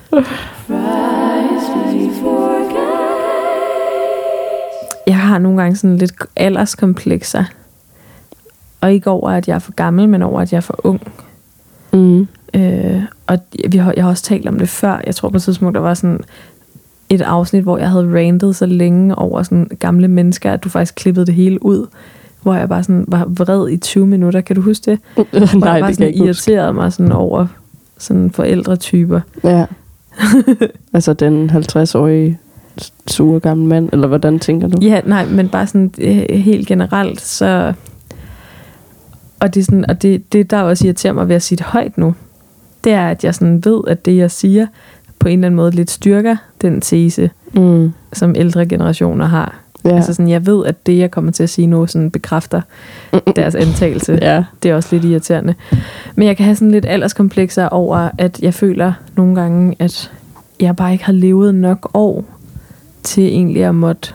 Jeg har nogle gange sådan lidt alderskomplekser. Og ikke over, at jeg er for gammel, men over, at jeg er for ung. Mm. Øh, og vi har, jeg har også talt om det før. Jeg tror på et tidspunkt, der var sådan et afsnit, hvor jeg havde rantet så længe over sådan gamle mennesker, at du faktisk klippede det hele ud. Hvor jeg bare sådan var vred i tyve minutter. Kan du huske det? Nej, hvor det jeg bare sådan irriterede mig sådan over sådan forældretyper. Ja. Altså den halvtreds-årige sure gammel mand, eller hvordan tænker du? Ja, nej, men bare sådan øh, helt generelt, så... Og det, er sådan, og det, det, der også irriterer mig ved at sige det højt nu, det er, at jeg sådan ved, at det, jeg siger, på en eller anden måde lidt styrker den tese, mm. som ældre generationer har. Ja. Altså sådan, jeg ved, at det, jeg kommer til at sige nu, sådan bekræfter Mm-mm. deres antagelse. Ja. Det er også lidt irriterende. Men jeg kan have sådan lidt alderskomplekser over, at jeg føler nogle gange, at jeg bare ikke har levet nok år til egentlig at måtte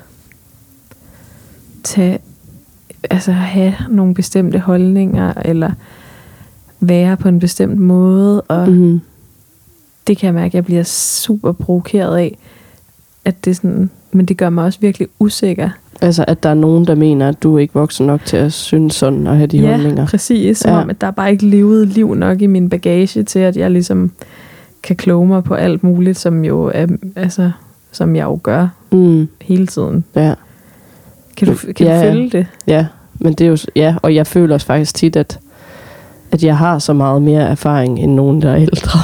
tage, altså have nogle bestemte holdninger, eller være på en bestemt måde, og mm-hmm. det kan jeg mærke, at jeg bliver super provokeret af, at det sådan, men det gør mig også virkelig usikker. Altså, at der er nogen, der mener, at du er ikke voksen nok til at synes sådan, og have de ja, holdninger. Ja, præcis. Som ja. om, at der er bare ikke levet liv nok i min bagage, til at jeg ligesom kan kloge mig på alt muligt, som jo er, altså, som jeg jo gør mm. hele tiden. Ja. Kan du, kan ja, du følge det? Ja, men det er jo, ja, og jeg føler også faktisk tit, at, at jeg har så meget mere erfaring, end nogen, der er ældre.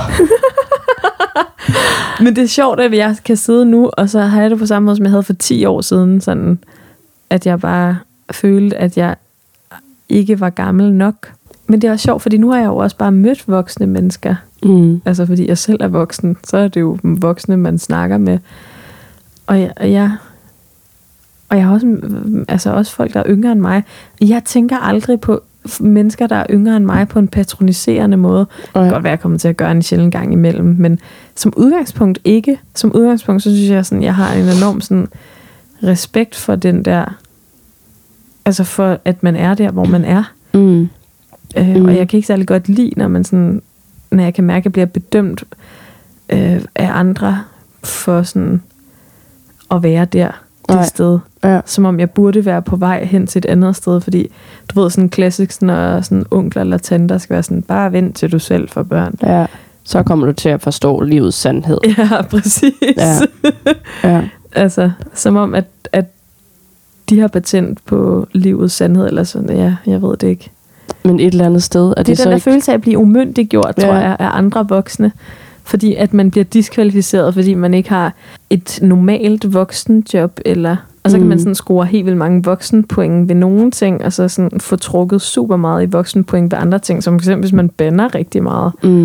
Men det er sjovt, at jeg kan sidde nu, og så har jeg det på samme måde, som jeg havde for ti år siden, sådan, at jeg bare følte, at jeg ikke var gammel nok. Men det er også sjovt, fordi nu har jeg jo også bare mødt voksne mennesker. Mm. Altså fordi jeg selv er voksen, så er det jo voksne, man snakker med. Og jeg, og jeg, og jeg har også, altså også folk, der er yngre end mig. Jeg tænker aldrig på mennesker, der er yngre end mig, på en patroniserende måde. Det kan godt være, at jeg kommer til at gøre en sjældent gang imellem, men som udgangspunkt ikke. Som udgangspunkt, så synes jeg, sådan, jeg har en enorm sådan, respekt for den der, altså for, at man er der, hvor man er. Mm. Øh, mm. Og jeg kan ikke særlig godt lide, når man sådan, når jeg kan mærke, at jeg bliver bedømt øh, af andre for sådan at være der, det Nej. sted. Ja. Som om jeg burde være på vej hen til et andet sted, fordi du ved, sådan klassisk, når sådan onkler eller tanter skal være sådan, bare vent til du selv får børn. Ja, så kommer du til at forstå livets sandhed. Ja, præcis. Ja. Ja. Altså, som om, at, at de har patent på livets sandhed, eller sådan, ja, jeg ved det ikke. Men et eller andet sted er det, det er så den der ikke... følelse af at blive umyndiggjort, ja. tror jeg, af andre voksne. Fordi at man bliver diskvalificeret, fordi man ikke har et normalt voksenjob, eller, og så kan mm. man sådan score helt vildt mange voksenpoint ved nogle ting, og så sådan få trukket super meget i voksenpoint ved andre ting, som for eksempel hvis man bander rigtig meget. Mm.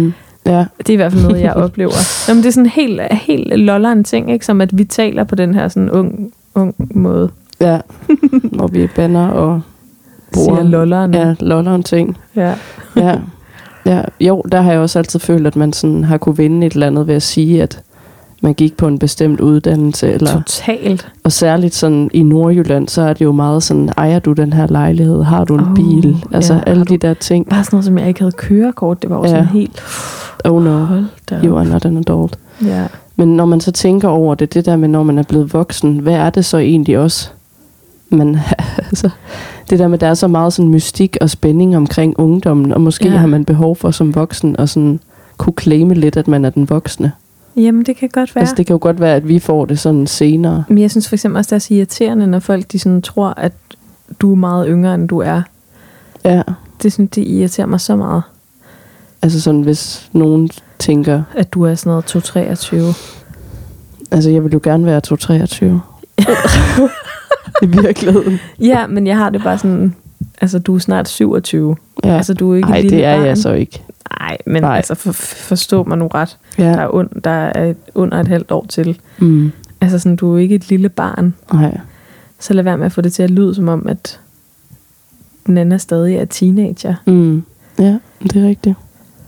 Ja. Det er i hvert fald noget, jeg oplever. Nå, men det er sådan helt, helt lolleren ting, ikke? Som at vi taler på den her sådan ung, ung måde. Ja, hvor vi bander og Siger lolleren. Ja, lolleren ting. Ja. ja. ja. Jo, der har jeg også altid følt, at man sådan har kunne vinde et eller andet ved at sige, at man gik på en bestemt uddannelse. Eller, Totalt. Og særligt sådan i Nordjylland, så er det jo meget sådan, ejer du den her lejlighed? Har du en oh, bil? Altså ja, alle de der ting. Bare sådan noget, som jeg ikke havde kørekort. Det var også ja. sådan helt... Oh no, you are not an adult. Ja. Men når man så tænker over det, det der med, når man er blevet voksen, hvad er det så egentlig også? Man, altså, det der med, der er så meget sådan mystik og spænding omkring ungdommen, og måske ja. har man behov for som voksen at sådan kunne claime lidt, at man er den voksne. Jamen, det kan godt være. Altså, det kan jo godt være, at vi får det sådan senere. Men jeg synes for eksempel også, det er så irriterende, når folk de sådan tror, at du er meget yngre, end du er. Ja. Det, synes, det irriterer mig så meget. Altså sådan, hvis nogen tænker... At du er sådan noget to treogtyve. Altså, jeg vil jo gerne være to treogtyve. I virkeligheden. Ja, men jeg har det bare sådan... Altså, du er snart syvogtyve. Ja. Altså, du er ikke Ej, et lille det er barn. jeg så ikke. Nej, men Nej. altså, for, forstå mig nu ret. Ja. Der, er und, der er under et halvt år til. Mm. Altså, sådan, du er ikke et lille barn. Nej. Så lad være med at få det til at lyde, som om, at den anden stadig er teenager. Mm. Ja, det er rigtigt.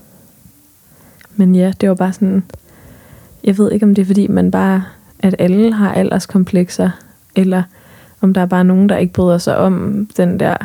Men ja, det var bare sådan... Jeg ved ikke, om det er, fordi man bare... At alle har alderskomplekser, eller om der er bare nogen, der ikke bryder sig om den der...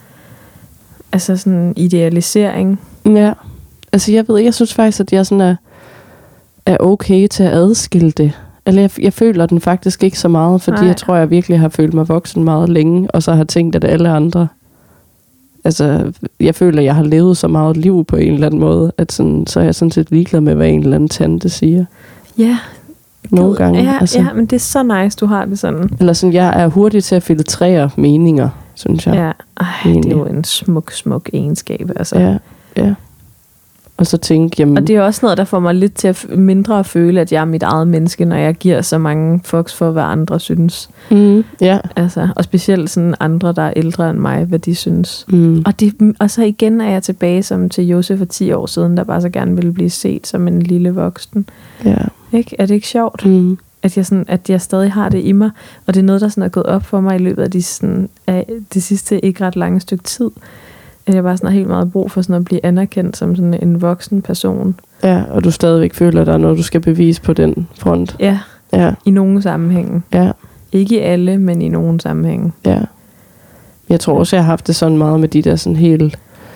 Altså sådan idealisering. Ja, altså jeg ved, jeg synes faktisk, at jeg sådan er, er okay til at adskille det. Eller jeg, jeg føler den faktisk ikke så meget, fordi Nej. jeg tror, jeg virkelig har følt mig voksen meget længe, og så har tænkt, at alle andre... Altså, jeg føler, at jeg har levet så meget liv på en eller anden måde, at sådan, så er jeg sådan set ligeglad med, hvad en eller anden tante siger. Ja. Nogle gange. Ja, altså. ja, men det er så nice, du har det sådan. Eller sådan, jeg er hurtig til at filtrere meninger, synes jeg. Ja, ej, det er jo en smuk, smuk egenskab, altså. Ja, ja. Og så tænke, jamen... Og det er også noget, der får mig lidt til at mindre at føle, at jeg er mit eget menneske, når jeg giver så mange fucks for, hvad andre synes. Mm, ja. Altså, og specielt sådan andre, der er ældre end mig, hvad de synes. Mm. Og, det, og så igen er jeg tilbage som til Josef for ti år siden, der bare så gerne ville blive set som en lille voksen. Ja. Ikke? Er det ikke sjovt? Mm. At jeg, sådan, at jeg stadig har det i mig, og det er noget, der sådan er gået op for mig i løbet af de, sådan, af det sidste ikke ret lange stykke tid. At jeg bare sådan har helt meget brug for sådan at blive anerkendt som sådan en voksen person. Ja, og du stadigvæk føler, at der er noget, du skal bevise på den front. Ja, ja. I nogle sammenhænge. Ja. Ikke i alle, men i nogle sammenhænge. Ja. Jeg tror også, jeg har haft det sådan meget med de der sådan helt...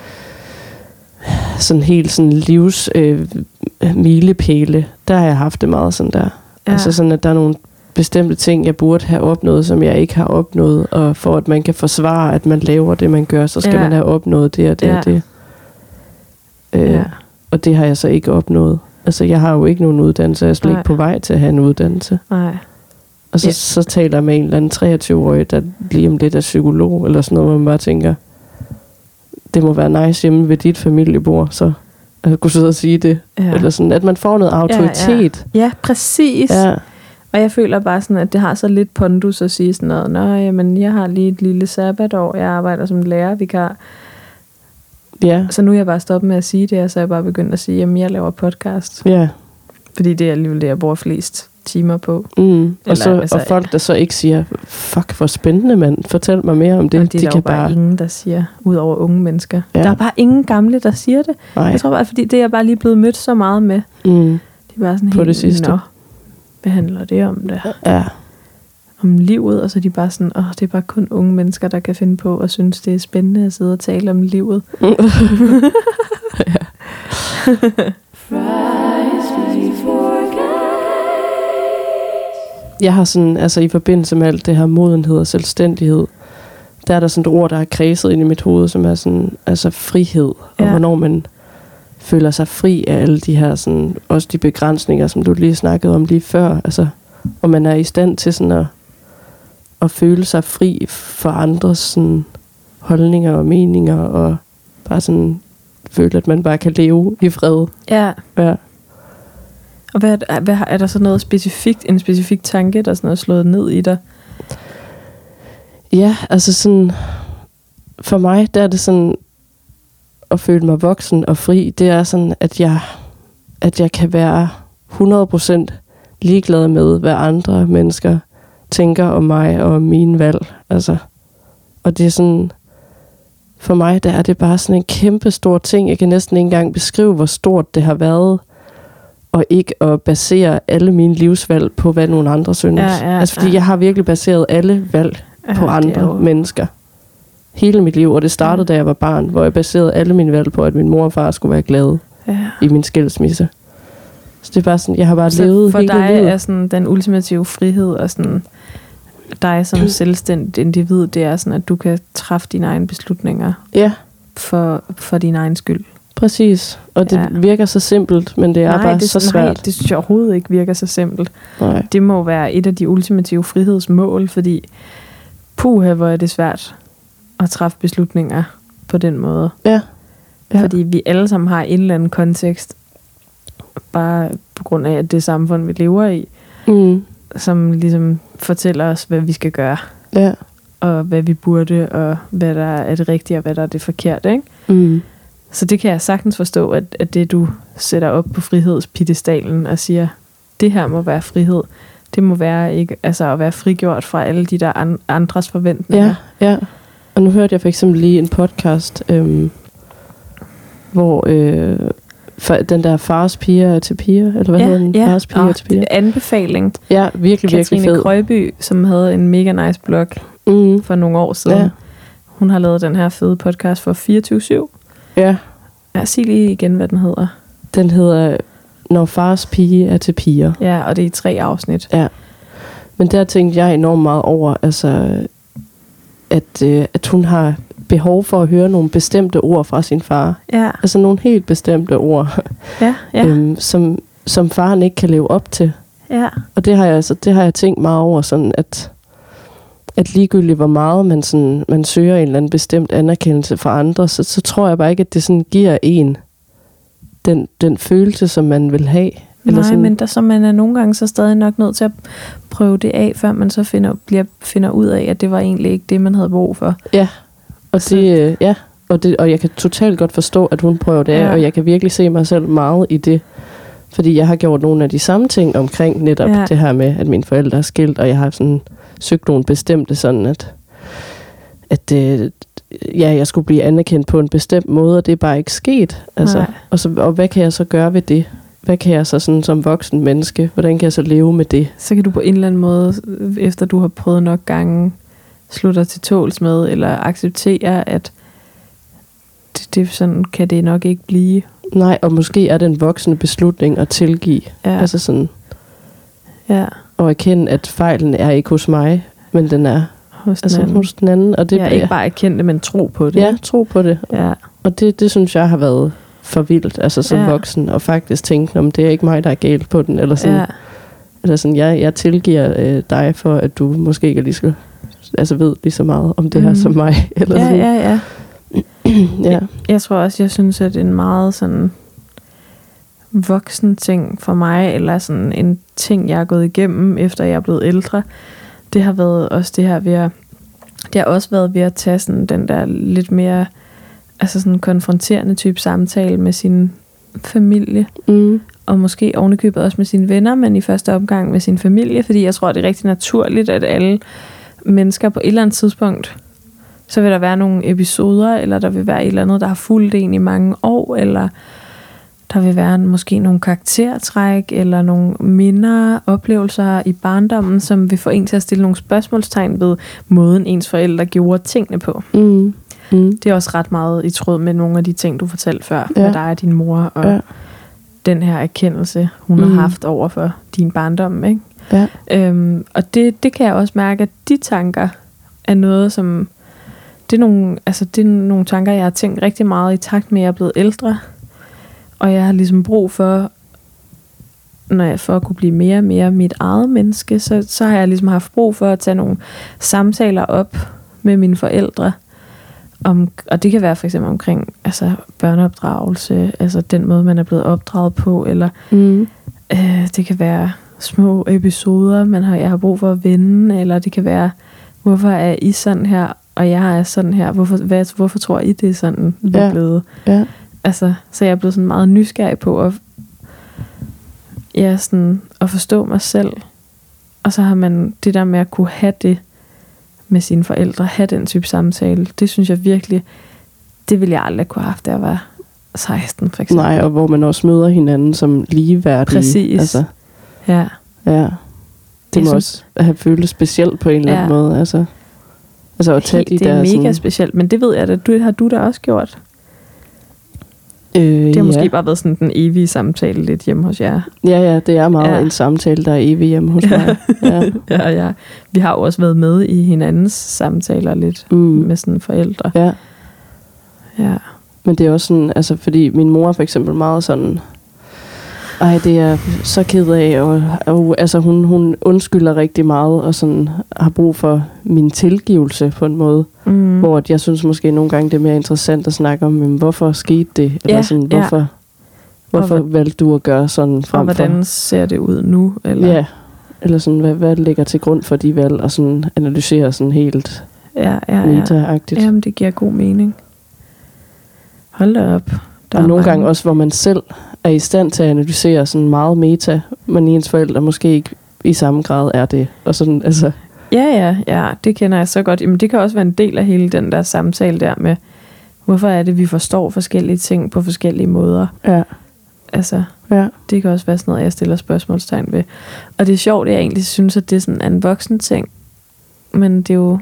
sådan helt sådan livs øh, milepæle. Der har jeg haft det meget sådan der. Ja. Altså sådan, at der er nogle bestemte ting, jeg burde have opnået, som jeg ikke har opnået, og for at man kan forsvare, at man laver det, man gør, så skal ja. man have opnået det og det ja. og det. Øh, ja. Og det har jeg så ikke opnået. Altså, jeg har jo ikke nogen uddannelse, jeg er slet ikke på vej til at have en uddannelse. Nej. Og så, ja. så taler jeg med en eller anden treogtyve-årig, der lige om lidt er psykolog, eller sådan noget, hvor man bare tænker, det må være nice hjemme ved dit familiebord, så at kunne sidde og sige det. Ja. Eller sådan, at man får noget autoritet. Ja, ja. ja præcis. Ja. Og jeg føler bare sådan, at det har så lidt pondus at sige sådan noget, nå, jamen, jeg har lige et lille sabbatår, jeg arbejder som lærervikar. Ja. Så nu er jeg bare stoppet med at sige det, og så er jeg bare begyndt at sige, jamen, jeg laver podcast. Ja. Fordi det er alligevel det, jeg bruger flest timer på. Mm. Eller, og, så, altså, og folk, der så ikke siger, fuck, hvor spændende, mand. Fortæl mig mere om det. Og det er de der kan bare, bare ingen, der siger, ud over unge mennesker. Ja. Der er bare ingen gamle, der siger det. Nej. Jeg tror bare, fordi det er jeg bare lige blevet mødt så meget med. Mm. De er bare sådan på helt, det sidste. Nå, hvad handler det om det? Ja. Om livet, og så er de bare sådan, åh, det er bare kun unge mennesker, der kan finde på og synes, det er spændende at sidde og tale om livet. Ja. Jeg har sådan, altså i forbindelse med alt det her modenhed og selvstændighed, der er der sådan et ord, der er kredset ind i mit hoved, som er sådan, altså frihed, og ja. hvornår man føler sig fri af alle de her, sådan, også de begrænsninger, som du lige snakkede om lige før, altså, og man er i stand til sådan at, at føle sig fri for andres sådan, holdninger og meninger, og bare sådan føle, at man bare kan leve i fred. Ja. Ja. Og hvad er, hvad er der så noget specifikt, en specifik tanke, der sådan er slået ned i dig? Ja, altså sådan, for mig, der er det sådan, at føle mig voksen og fri, det er sådan, at jeg at jeg kan være hundrede procent ligeglad med, hvad andre mennesker tænker om mig og om mine valg. Altså, og det er sådan, for mig, der er det bare sådan en kæmpe stor ting. Jeg kan næsten ikke engang beskrive, hvor stort det har været, og ikke at basere alle mine livsvalg på, hvad nogle andre synes. Ja, ja, altså, fordi ja. jeg har virkelig baseret alle valg Ja, på andre jo... mennesker. Hele mit liv, og det startede, ja. da jeg var barn, hvor jeg baserede alle mine valg på, at min mor og far skulle være glade ja. i min skilsmisse. Så det er bare sådan, jeg har bare så levet for hele dig livet. er sådan den ultimative frihed, og sådan dig som selvstændigt individ, det er sådan, at du kan træffe dine egne beslutninger Ja, for, for din egen skyld. præcis. Og det Ja. virker så simpelt, men det er nej, bare det, så svært. Nej, det synes jeg overhovedet ikke virker så simpelt. Nej. Det må være et af de ultimative frihedsmål, fordi puha, hvor er det svært at træffe beslutninger på den måde. Ja. Ja. Fordi vi alle sammen har en eller anden kontekst, bare på grund af, at det samfund, vi lever i, Mm. som ligesom fortæller os, hvad vi skal gøre, Ja. og hvad vi burde, og hvad der er det rigtige, og hvad der er det forkerte, ikke? Mm. Så det kan jeg sagtens forstå, at, at det du sætter op på frihedspidestalen og siger, det her må være frihed. Det må være ikke, altså at være frigjort fra alle de der an, andres forventninger. Ja, ja. Og nu hørte jeg for eksempel lige en podcast, øhm, hvor øh, for, den der Fars piger er til piger, eller hvad ja, hedder den? ja. Fars piger er til piger. Anbefaling. Ja, virkelig, virkelig Katrine fed. Krøyby, som havde en mega nice blog Mm. for nogle år siden. Ja. Hun har lavet den her fede podcast for fireogtyve syv. Ja, Ja, sig lige igen, hvad den hedder. den hedder Når fars pige er til piger. Ja, og det er i tre afsnit. Ja. Men der tænkte jeg enormt meget over, altså, at, øh, at hun har behov for at høre nogle bestemte ord fra sin far. Ja, Altså nogle helt bestemte ord, ja, ja. øhm, som, som faren ikke kan leve op til. ja. Og det har jeg, altså, det har jeg tænkt meget over, sådan at, at ligegyldigt hvor meget man, sådan, man søger en eller anden bestemt anerkendelse fra andre, så, så tror jeg bare ikke, at det sådan giver en den, den følelse, som man vil have. Eller Nej, sådan. men der, så man er nogle gange så stadig nok nødt til at prøve det af, før man så finder, bliver, finder ud af, at det var egentlig ikke det, man havde brug for. Ja, og Så- det, øh, ja, og det, og jeg kan totalt godt forstå, at hun prøver det af, Ja. og jeg kan virkelig se mig selv meget i det. Fordi jeg har gjort nogle af de samme ting omkring netop Ja. det her med, at mine forældre er skilt, og jeg har sådan søgt nogle bestemte sådan, at, at øh, ja, jeg skulle blive anerkendt på en bestemt måde, og det er bare ikke sket. Altså, Nej. og, så, og hvad kan jeg så gøre ved det? Hvad kan jeg så sådan som voksen menneske, hvordan kan jeg så leve med det? Så kan du på en eller anden måde, efter du har prøvet nok gange, slutte dig til tåls med, eller acceptere, at det, det, sådan kan det nok ikke blive. Nej, og måske er det en voksen beslutning at tilgive. Ja, Altså sådan, ja og erkende, at fejlen er ikke hos mig, men den er hos den altså anden. hos den anden. Og det, Ja, ikke bare erkende det, men tro på det. ja, tro på det. Ja, Og det, det synes jeg har været for vildt, altså som Ja. ja. voksen, og faktisk tænke, om det er ikke mig, der er galt på den, eller sådan, ja, eller sådan jeg, jeg tilgiver øh, dig for, at du måske ikke er lige så, altså ved lige så meget om det her Mhm. som mig, eller ja, sådan. ja, ja. Ja. Jeg tror også, jeg synes, at en meget sådan voksen ting for mig, eller sådan en ting, jeg er gået igennem, efter jeg er blevet ældre, det har været også det her ved at, det har også været ved at tage sådan den der lidt mere, altså sådan konfronterende type samtale med sin familie, Mm. og måske ovenikøbet også med sine venner, men i første omgang med sin familie, fordi jeg tror, det er rigtig naturligt, at alle mennesker på et eller andet tidspunkt, så vil der være nogle episoder, eller der vil være et eller andet, der har fulgt en i mange år, eller der vil være måske nogle karaktertræk, eller nogle minder, oplevelser i barndommen, som vil få en til at stille nogle spørgsmålstegn ved måden, ens forældre gjorde tingene på. Mm. Mm. Det er også ret meget i tråd med nogle af de ting, du fortalte før, Ja. med dig og din mor, og Ja. den her erkendelse, hun Mm. har haft over for din barndom, ikke? Ja. Øhm, og det, det kan jeg også mærke, at de tanker er noget, som det er nogle, altså det er nogle tanker, jeg har tænkt rigtig meget i takt med, at jeg er blevet ældre. Og jeg har ligesom brug for, når jeg for at kunne blive mere og mere mit eget menneske, så, så har jeg ligesom haft brug for at tage nogle samtaler op med mine forældre. Om, og det kan være for eksempel omkring altså børneopdragelse, altså den måde, man er blevet opdraget på, eller Mm. øh, det kan være små episoder, man har, jeg har brug for at vende, eller det kan være, hvorfor er I sådan her, og jeg er sådan her, hvorfor, hvad, hvorfor tror I, det er sådan, vi er Ja. blevet? Ja. Altså, så jeg er blevet sådan meget nysgerrig på at, ja, sådan at forstå mig selv. Og så har man det der med at kunne have det med sine forældre, have den type samtale. Det synes jeg virkelig, det ville jeg aldrig kunne have haft, da jeg var seksten for eksempel. Nej, og hvor man også møder hinanden som ligeværdige. Præcis. Altså, ja. Ja. Det må synes, også have føltes specielt på en eller anden ja. måde. Altså, altså at tage Helt, de det er der mega sådan, specielt, men det ved jeg da, du, har du da også gjort. Øh, Det har ja. måske bare været sådan den evige samtale lidt hjemme hos jer. Ja, ja, det er meget Ja. ja. en samtale, der er evig hjemme hos Ja. mig. Ja. ja, ja. Vi har jo også været med i hinandens samtaler lidt Mm. med sådan forældre. Ja. Ja. Men det er også sådan, altså fordi min mor er for eksempel meget sådan, ej, det er så ked af, og, og altså hun, hun undskylder rigtig meget, og sådan har brug for min tilgivelse på en måde, Mm. hvor at jeg synes måske nogle gange, det er mere interessant at snakke om, men hvorfor skete det? Eller Ja, sådan, ja. hvorfor, hvorfor hvor- valgte du at gøre sådan Og frem for? hvordan ser det ud nu? Eller? Ja, eller sådan, hvad, hvad ligger til grund for de valg, og sådan analysere sådan helt Ja, ja, ja. meta-agtigt. Jamen, det giver god mening. Hold da op. Der Og er nogle mange- gange også, hvor man selv er i stand til at analysere sådan meget meta, men ens forældre måske ikke i samme grad er det. Og sådan, altså, Ja, ja, ja, det kender jeg så godt. Jamen, det kan også være en del af hele den der samtale der med, hvorfor er det, vi forstår forskellige ting på forskellige måder. ja, Altså, ja, det kan også være sådan noget, jeg stiller spørgsmålstegn ved. Og det er sjovt, at jeg egentlig synes, at det er sådan en voksen ting. Men det er jo,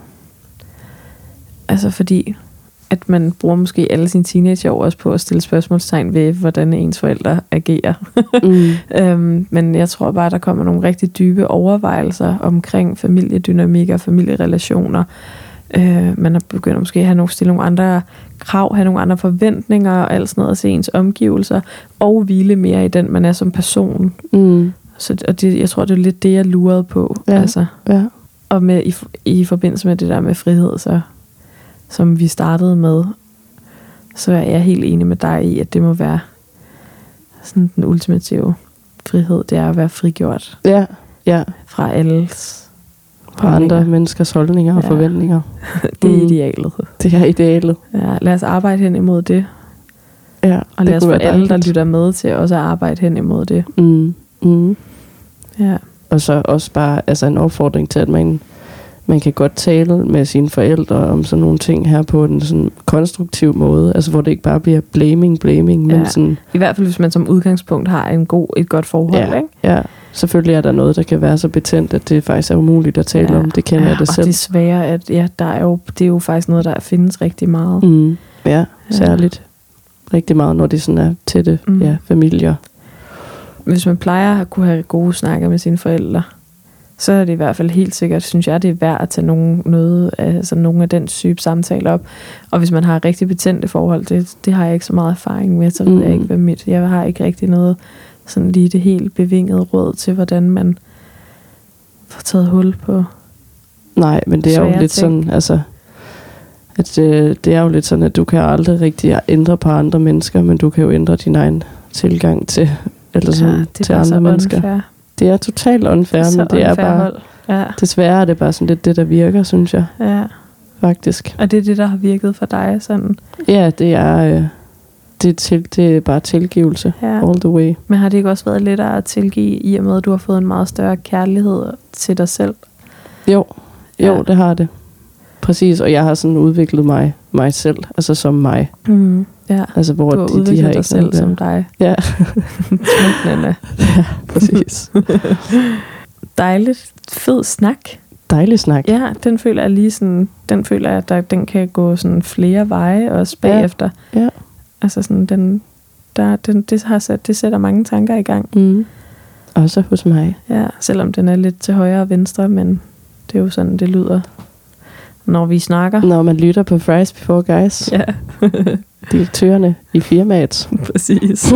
altså fordi, at man bruger måske alle sine teenageår også på at stille spørgsmålstegn ved, hvordan ens forældre agerer. mm, øhm, men jeg tror bare, der kommer nogle rigtig dybe overvejelser omkring familiedynamikker, familierelationer. Øh, man har begyndt at måske have nogle, stille nogle andre krav, have nogle andre forventninger og alt sådan noget til ens omgivelser, og hvile mere i den, man er som person. mm, Så og det, jeg tror, det er lidt det, jeg lurede på. Ja. Altså. ja, Og med, i, i forbindelse med det der med frihed, så, som vi startede med, så er jeg helt enig med dig i, at det må være sådan den ultimative frihed, det er at være frigjort ja, ja, fra alles på andre menneskers holdninger og Ja. forventninger. Det er Mm. idealet. Det er idealet. Ja, lad os arbejde hen imod det, Ja, og det lad os kunne få være alle, der dejligt. lytter med til også at arbejde hen imod det. Mm, mm. Ja, Og så også bare altså en opfordring til, at man, man kan godt tale med sine forældre om sådan nogle ting her på en sådan konstruktiv måde. Altså hvor det ikke bare bliver blaming, blaming, men Ja. sådan, i hvert fald hvis man som udgangspunkt har en god, et godt forhold, ja, ikke? ja, selvfølgelig er der noget, der kan være så betændt, at det faktisk er umuligt at tale Ja. om. Det kender ja, jeg det og selv. det svære, at ja, der er jo, det er jo faktisk noget, der findes rigtig meget. Mm, ja, særligt. Rigtig meget, når det sådan er tætte Mm. ja, familier. Hvis man plejer at kunne have gode snakker med sine forældre, så er det i hvert fald helt sikkert, synes jeg, det er værd at tage nogle, noget, altså nogle af den type samtaler op. Og hvis man har rigtig betændte forhold, det, det har jeg ikke så meget erfaring med, så ved Mm. jeg ikke, hvad mit. Jeg har ikke rigtig noget sådan lige det helt bevingede råd til, hvordan man får taget hul på. Nej, men det er jo Svære lidt ting. sådan, altså, at det, det er jo lidt sådan, at du kan aldrig rigtig ændre på andre mennesker, men du kan jo ændre din egen tilgang til, eller sådan, Ja, det er til bare så andre mennesker. unfair. Det er totalt unfair, Så men det er unfair bare, hold. Ja, desværre er det bare sådan lidt det, der virker, synes jeg, ja. faktisk. Og det er det, der har virket for dig, sådan. Ja, det er, øh, det er, til, det er bare tilgivelse, Ja. all the way. Men har det ikke også været lettere at tilgive, i og med, at du har fået en meget større kærlighed til dig selv? Jo, jo, Ja. det har det. Præcis, og jeg har sådan udviklet mig, mig selv, altså som mig. Mm. Ja. Altså, hvor Du har de, de udviklet har dig ikke selv noget der. som dig. Ja, Smuk, Nana. ja, præcis. Dejligt. Fed snak. Dejlig snak. Ja, den føler jeg lige sådan, den føler jeg, at der, den kan gå sådan flere veje også bagefter. Ja. Altså sådan, den, der, den, det, har sat, det sætter mange tanker i gang. Mm. Også hos mig. Ja, selvom den er lidt til højre og venstre, men det er jo sådan, det lyder, når vi snakker. Når man lytter på Fries Before Guys, Ja, direktørerne i firmaet. præcis.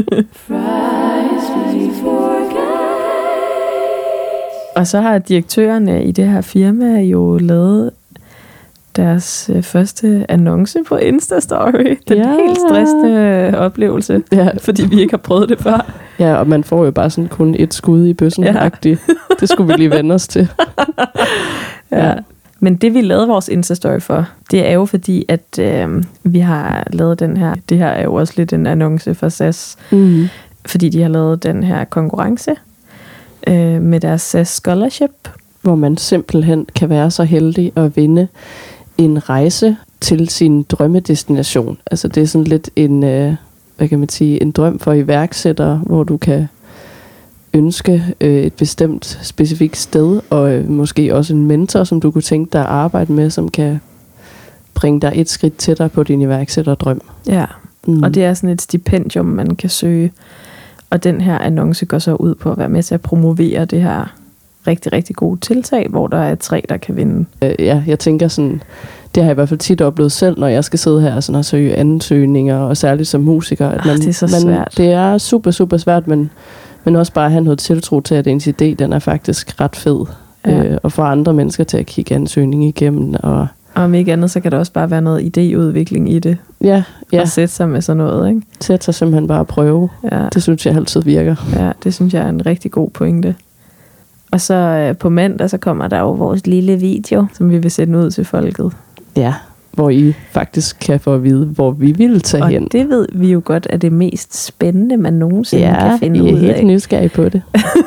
Og så har direktørerne i det her firma jo lavet deres øh, første annonce på Instastory. Den Ja. helt stressende oplevelse, Ja. fordi vi ikke har prøvet det før. Ja, og man får jo bare sådan kun et skud i bøssen. Ja. Ja. Det skulle vi lige vende os til. Ja. Men det vi lavede vores Instastory for, det er jo fordi, at øh, vi har lavet den her, det her er jo også lidt en annonce for S A S, Mm. fordi de har lavet den her konkurrence øh, med deres S A S Scholarship. Hvor man simpelthen kan være så heldig at vinde en rejse til sin drømmedestination. Altså det er sådan lidt en, øh, hvad kan man sige, en drøm for iværksættere, hvor du kan ønske øh, et bestemt specifikt sted, og øh, måske også en mentor, som du kunne tænke dig at arbejde med, som kan bringe dig et skridt tættere på din iværksætterdrøm. Ja, mm. og det er sådan et stipendium, man kan søge. Og den her annonce går så ud på at være med til at promovere det her rigtig, rigtig gode tiltag, hvor der er tre, der kan vinde. Øh, ja, jeg tænker sådan, det har jeg i hvert fald tit oplevet selv, når jeg skal sidde her sådan og søge ansøgninger, og særligt som musiker. At man, Arh, det er så man, svært. Det er super, super svært, men, men også bare at have noget tiltro til, at ens idé, den er faktisk ret fed. Ja. Øh, og få andre mennesker til at kigge ansøgningen igennem. Og, og om ikke andet, så kan der også bare være noget idéudvikling i det. ja, ja. Og sætte sig med sådan noget, ikke? Sæt sig simpelthen bare at prøve. Ja. Det synes jeg altid virker. Ja, det synes jeg er en rigtig god pointe. Og så øh, på mandag, så kommer der jo vores lille video, som vi vil sætte ud til folket. Ja, hvor I faktisk kan få at vide, hvor vi vil tage og hen. det ved vi jo godt, at det mest spændende, man nogensinde ja, kan finde I er ud helt af. nysgerrige på det.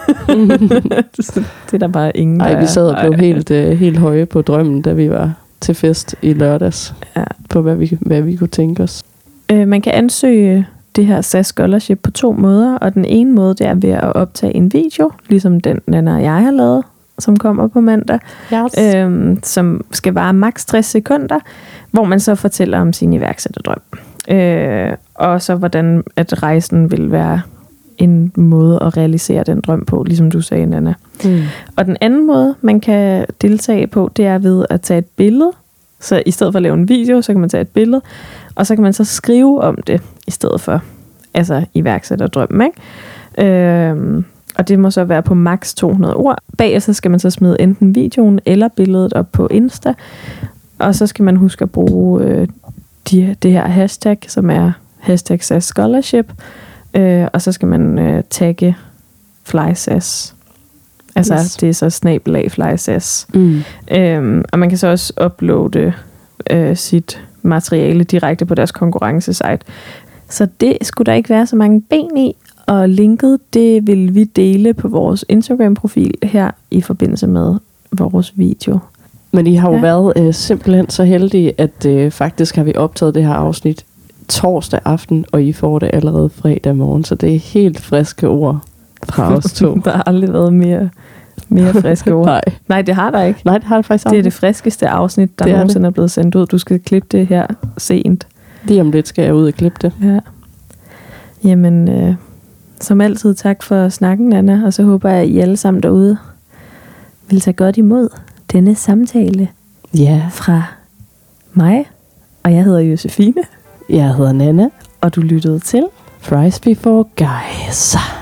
Det er der bare ingen, der Ej, vi sad og blev Ej. helt, uh, helt høje på drømmen, da vi var til fest i lørdags. Ja. På hvad vi, hvad vi kunne tænke os. Øh, man kan ansøge det her S A S Scholarship på to måder, og den ene måde, det er ved at optage en video, ligesom den, Nanna og jeg har lavet, som kommer på mandag, Yes. øhm, som skal vare maks tres sekunder, hvor man så fortæller om sin iværksætterdrøm. Øh, og så hvordan at rejsen vil være en måde at realisere den drøm på, ligesom du sagde, Nanna. Mm. Og den anden måde, man kan deltage på, det er ved at tage et billede. Så i stedet for at lave en video, så kan man tage et billede, og så kan man så skrive om det, i stedet for altså iværksætterdrømmen, ikke? Øhm, og det må så være på maks to hundrede ord. Bagefter skal man så smide enten videoen eller billedet op på Insta, og så skal man huske at bruge øh, de, det her hashtag, som er hashtag S A S Scholarship, øh, og så skal man øh, tagge FlySAS. Altså yes. Det er så snabelag FlySAS. Mm. Øhm, og man kan så også uploade øh, sit materiale direkte på deres konkurrencesite. Så det skulle der ikke være så mange ben i, og linket, det vil vi dele på vores Instagram-profil her i forbindelse med vores video. Men I har jo Ja. været øh, simpelthen så heldige, at øh, faktisk har vi optaget det her afsnit torsdag aften, og I får det allerede fredag morgen, så det er helt friske ord fra os to. Der har aldrig været mere, mere friske ord. Nej. Nej, det har der ikke. Nej, det har det faktisk Det er det friskeste afsnit, der Det er nogensinde det. er blevet sendt ud. Du skal klippe det her sent. Lige om lidt skal jeg ud og klippe det. Ja. Jamen, øh, som altid tak for snakken, Anna, og så håber jeg, at I alle sammen derude vil tage godt imod denne samtale Ja. fra mig, og jeg hedder Josefine, Jeg hedder Nanna. og du lyttede til Fries before guys.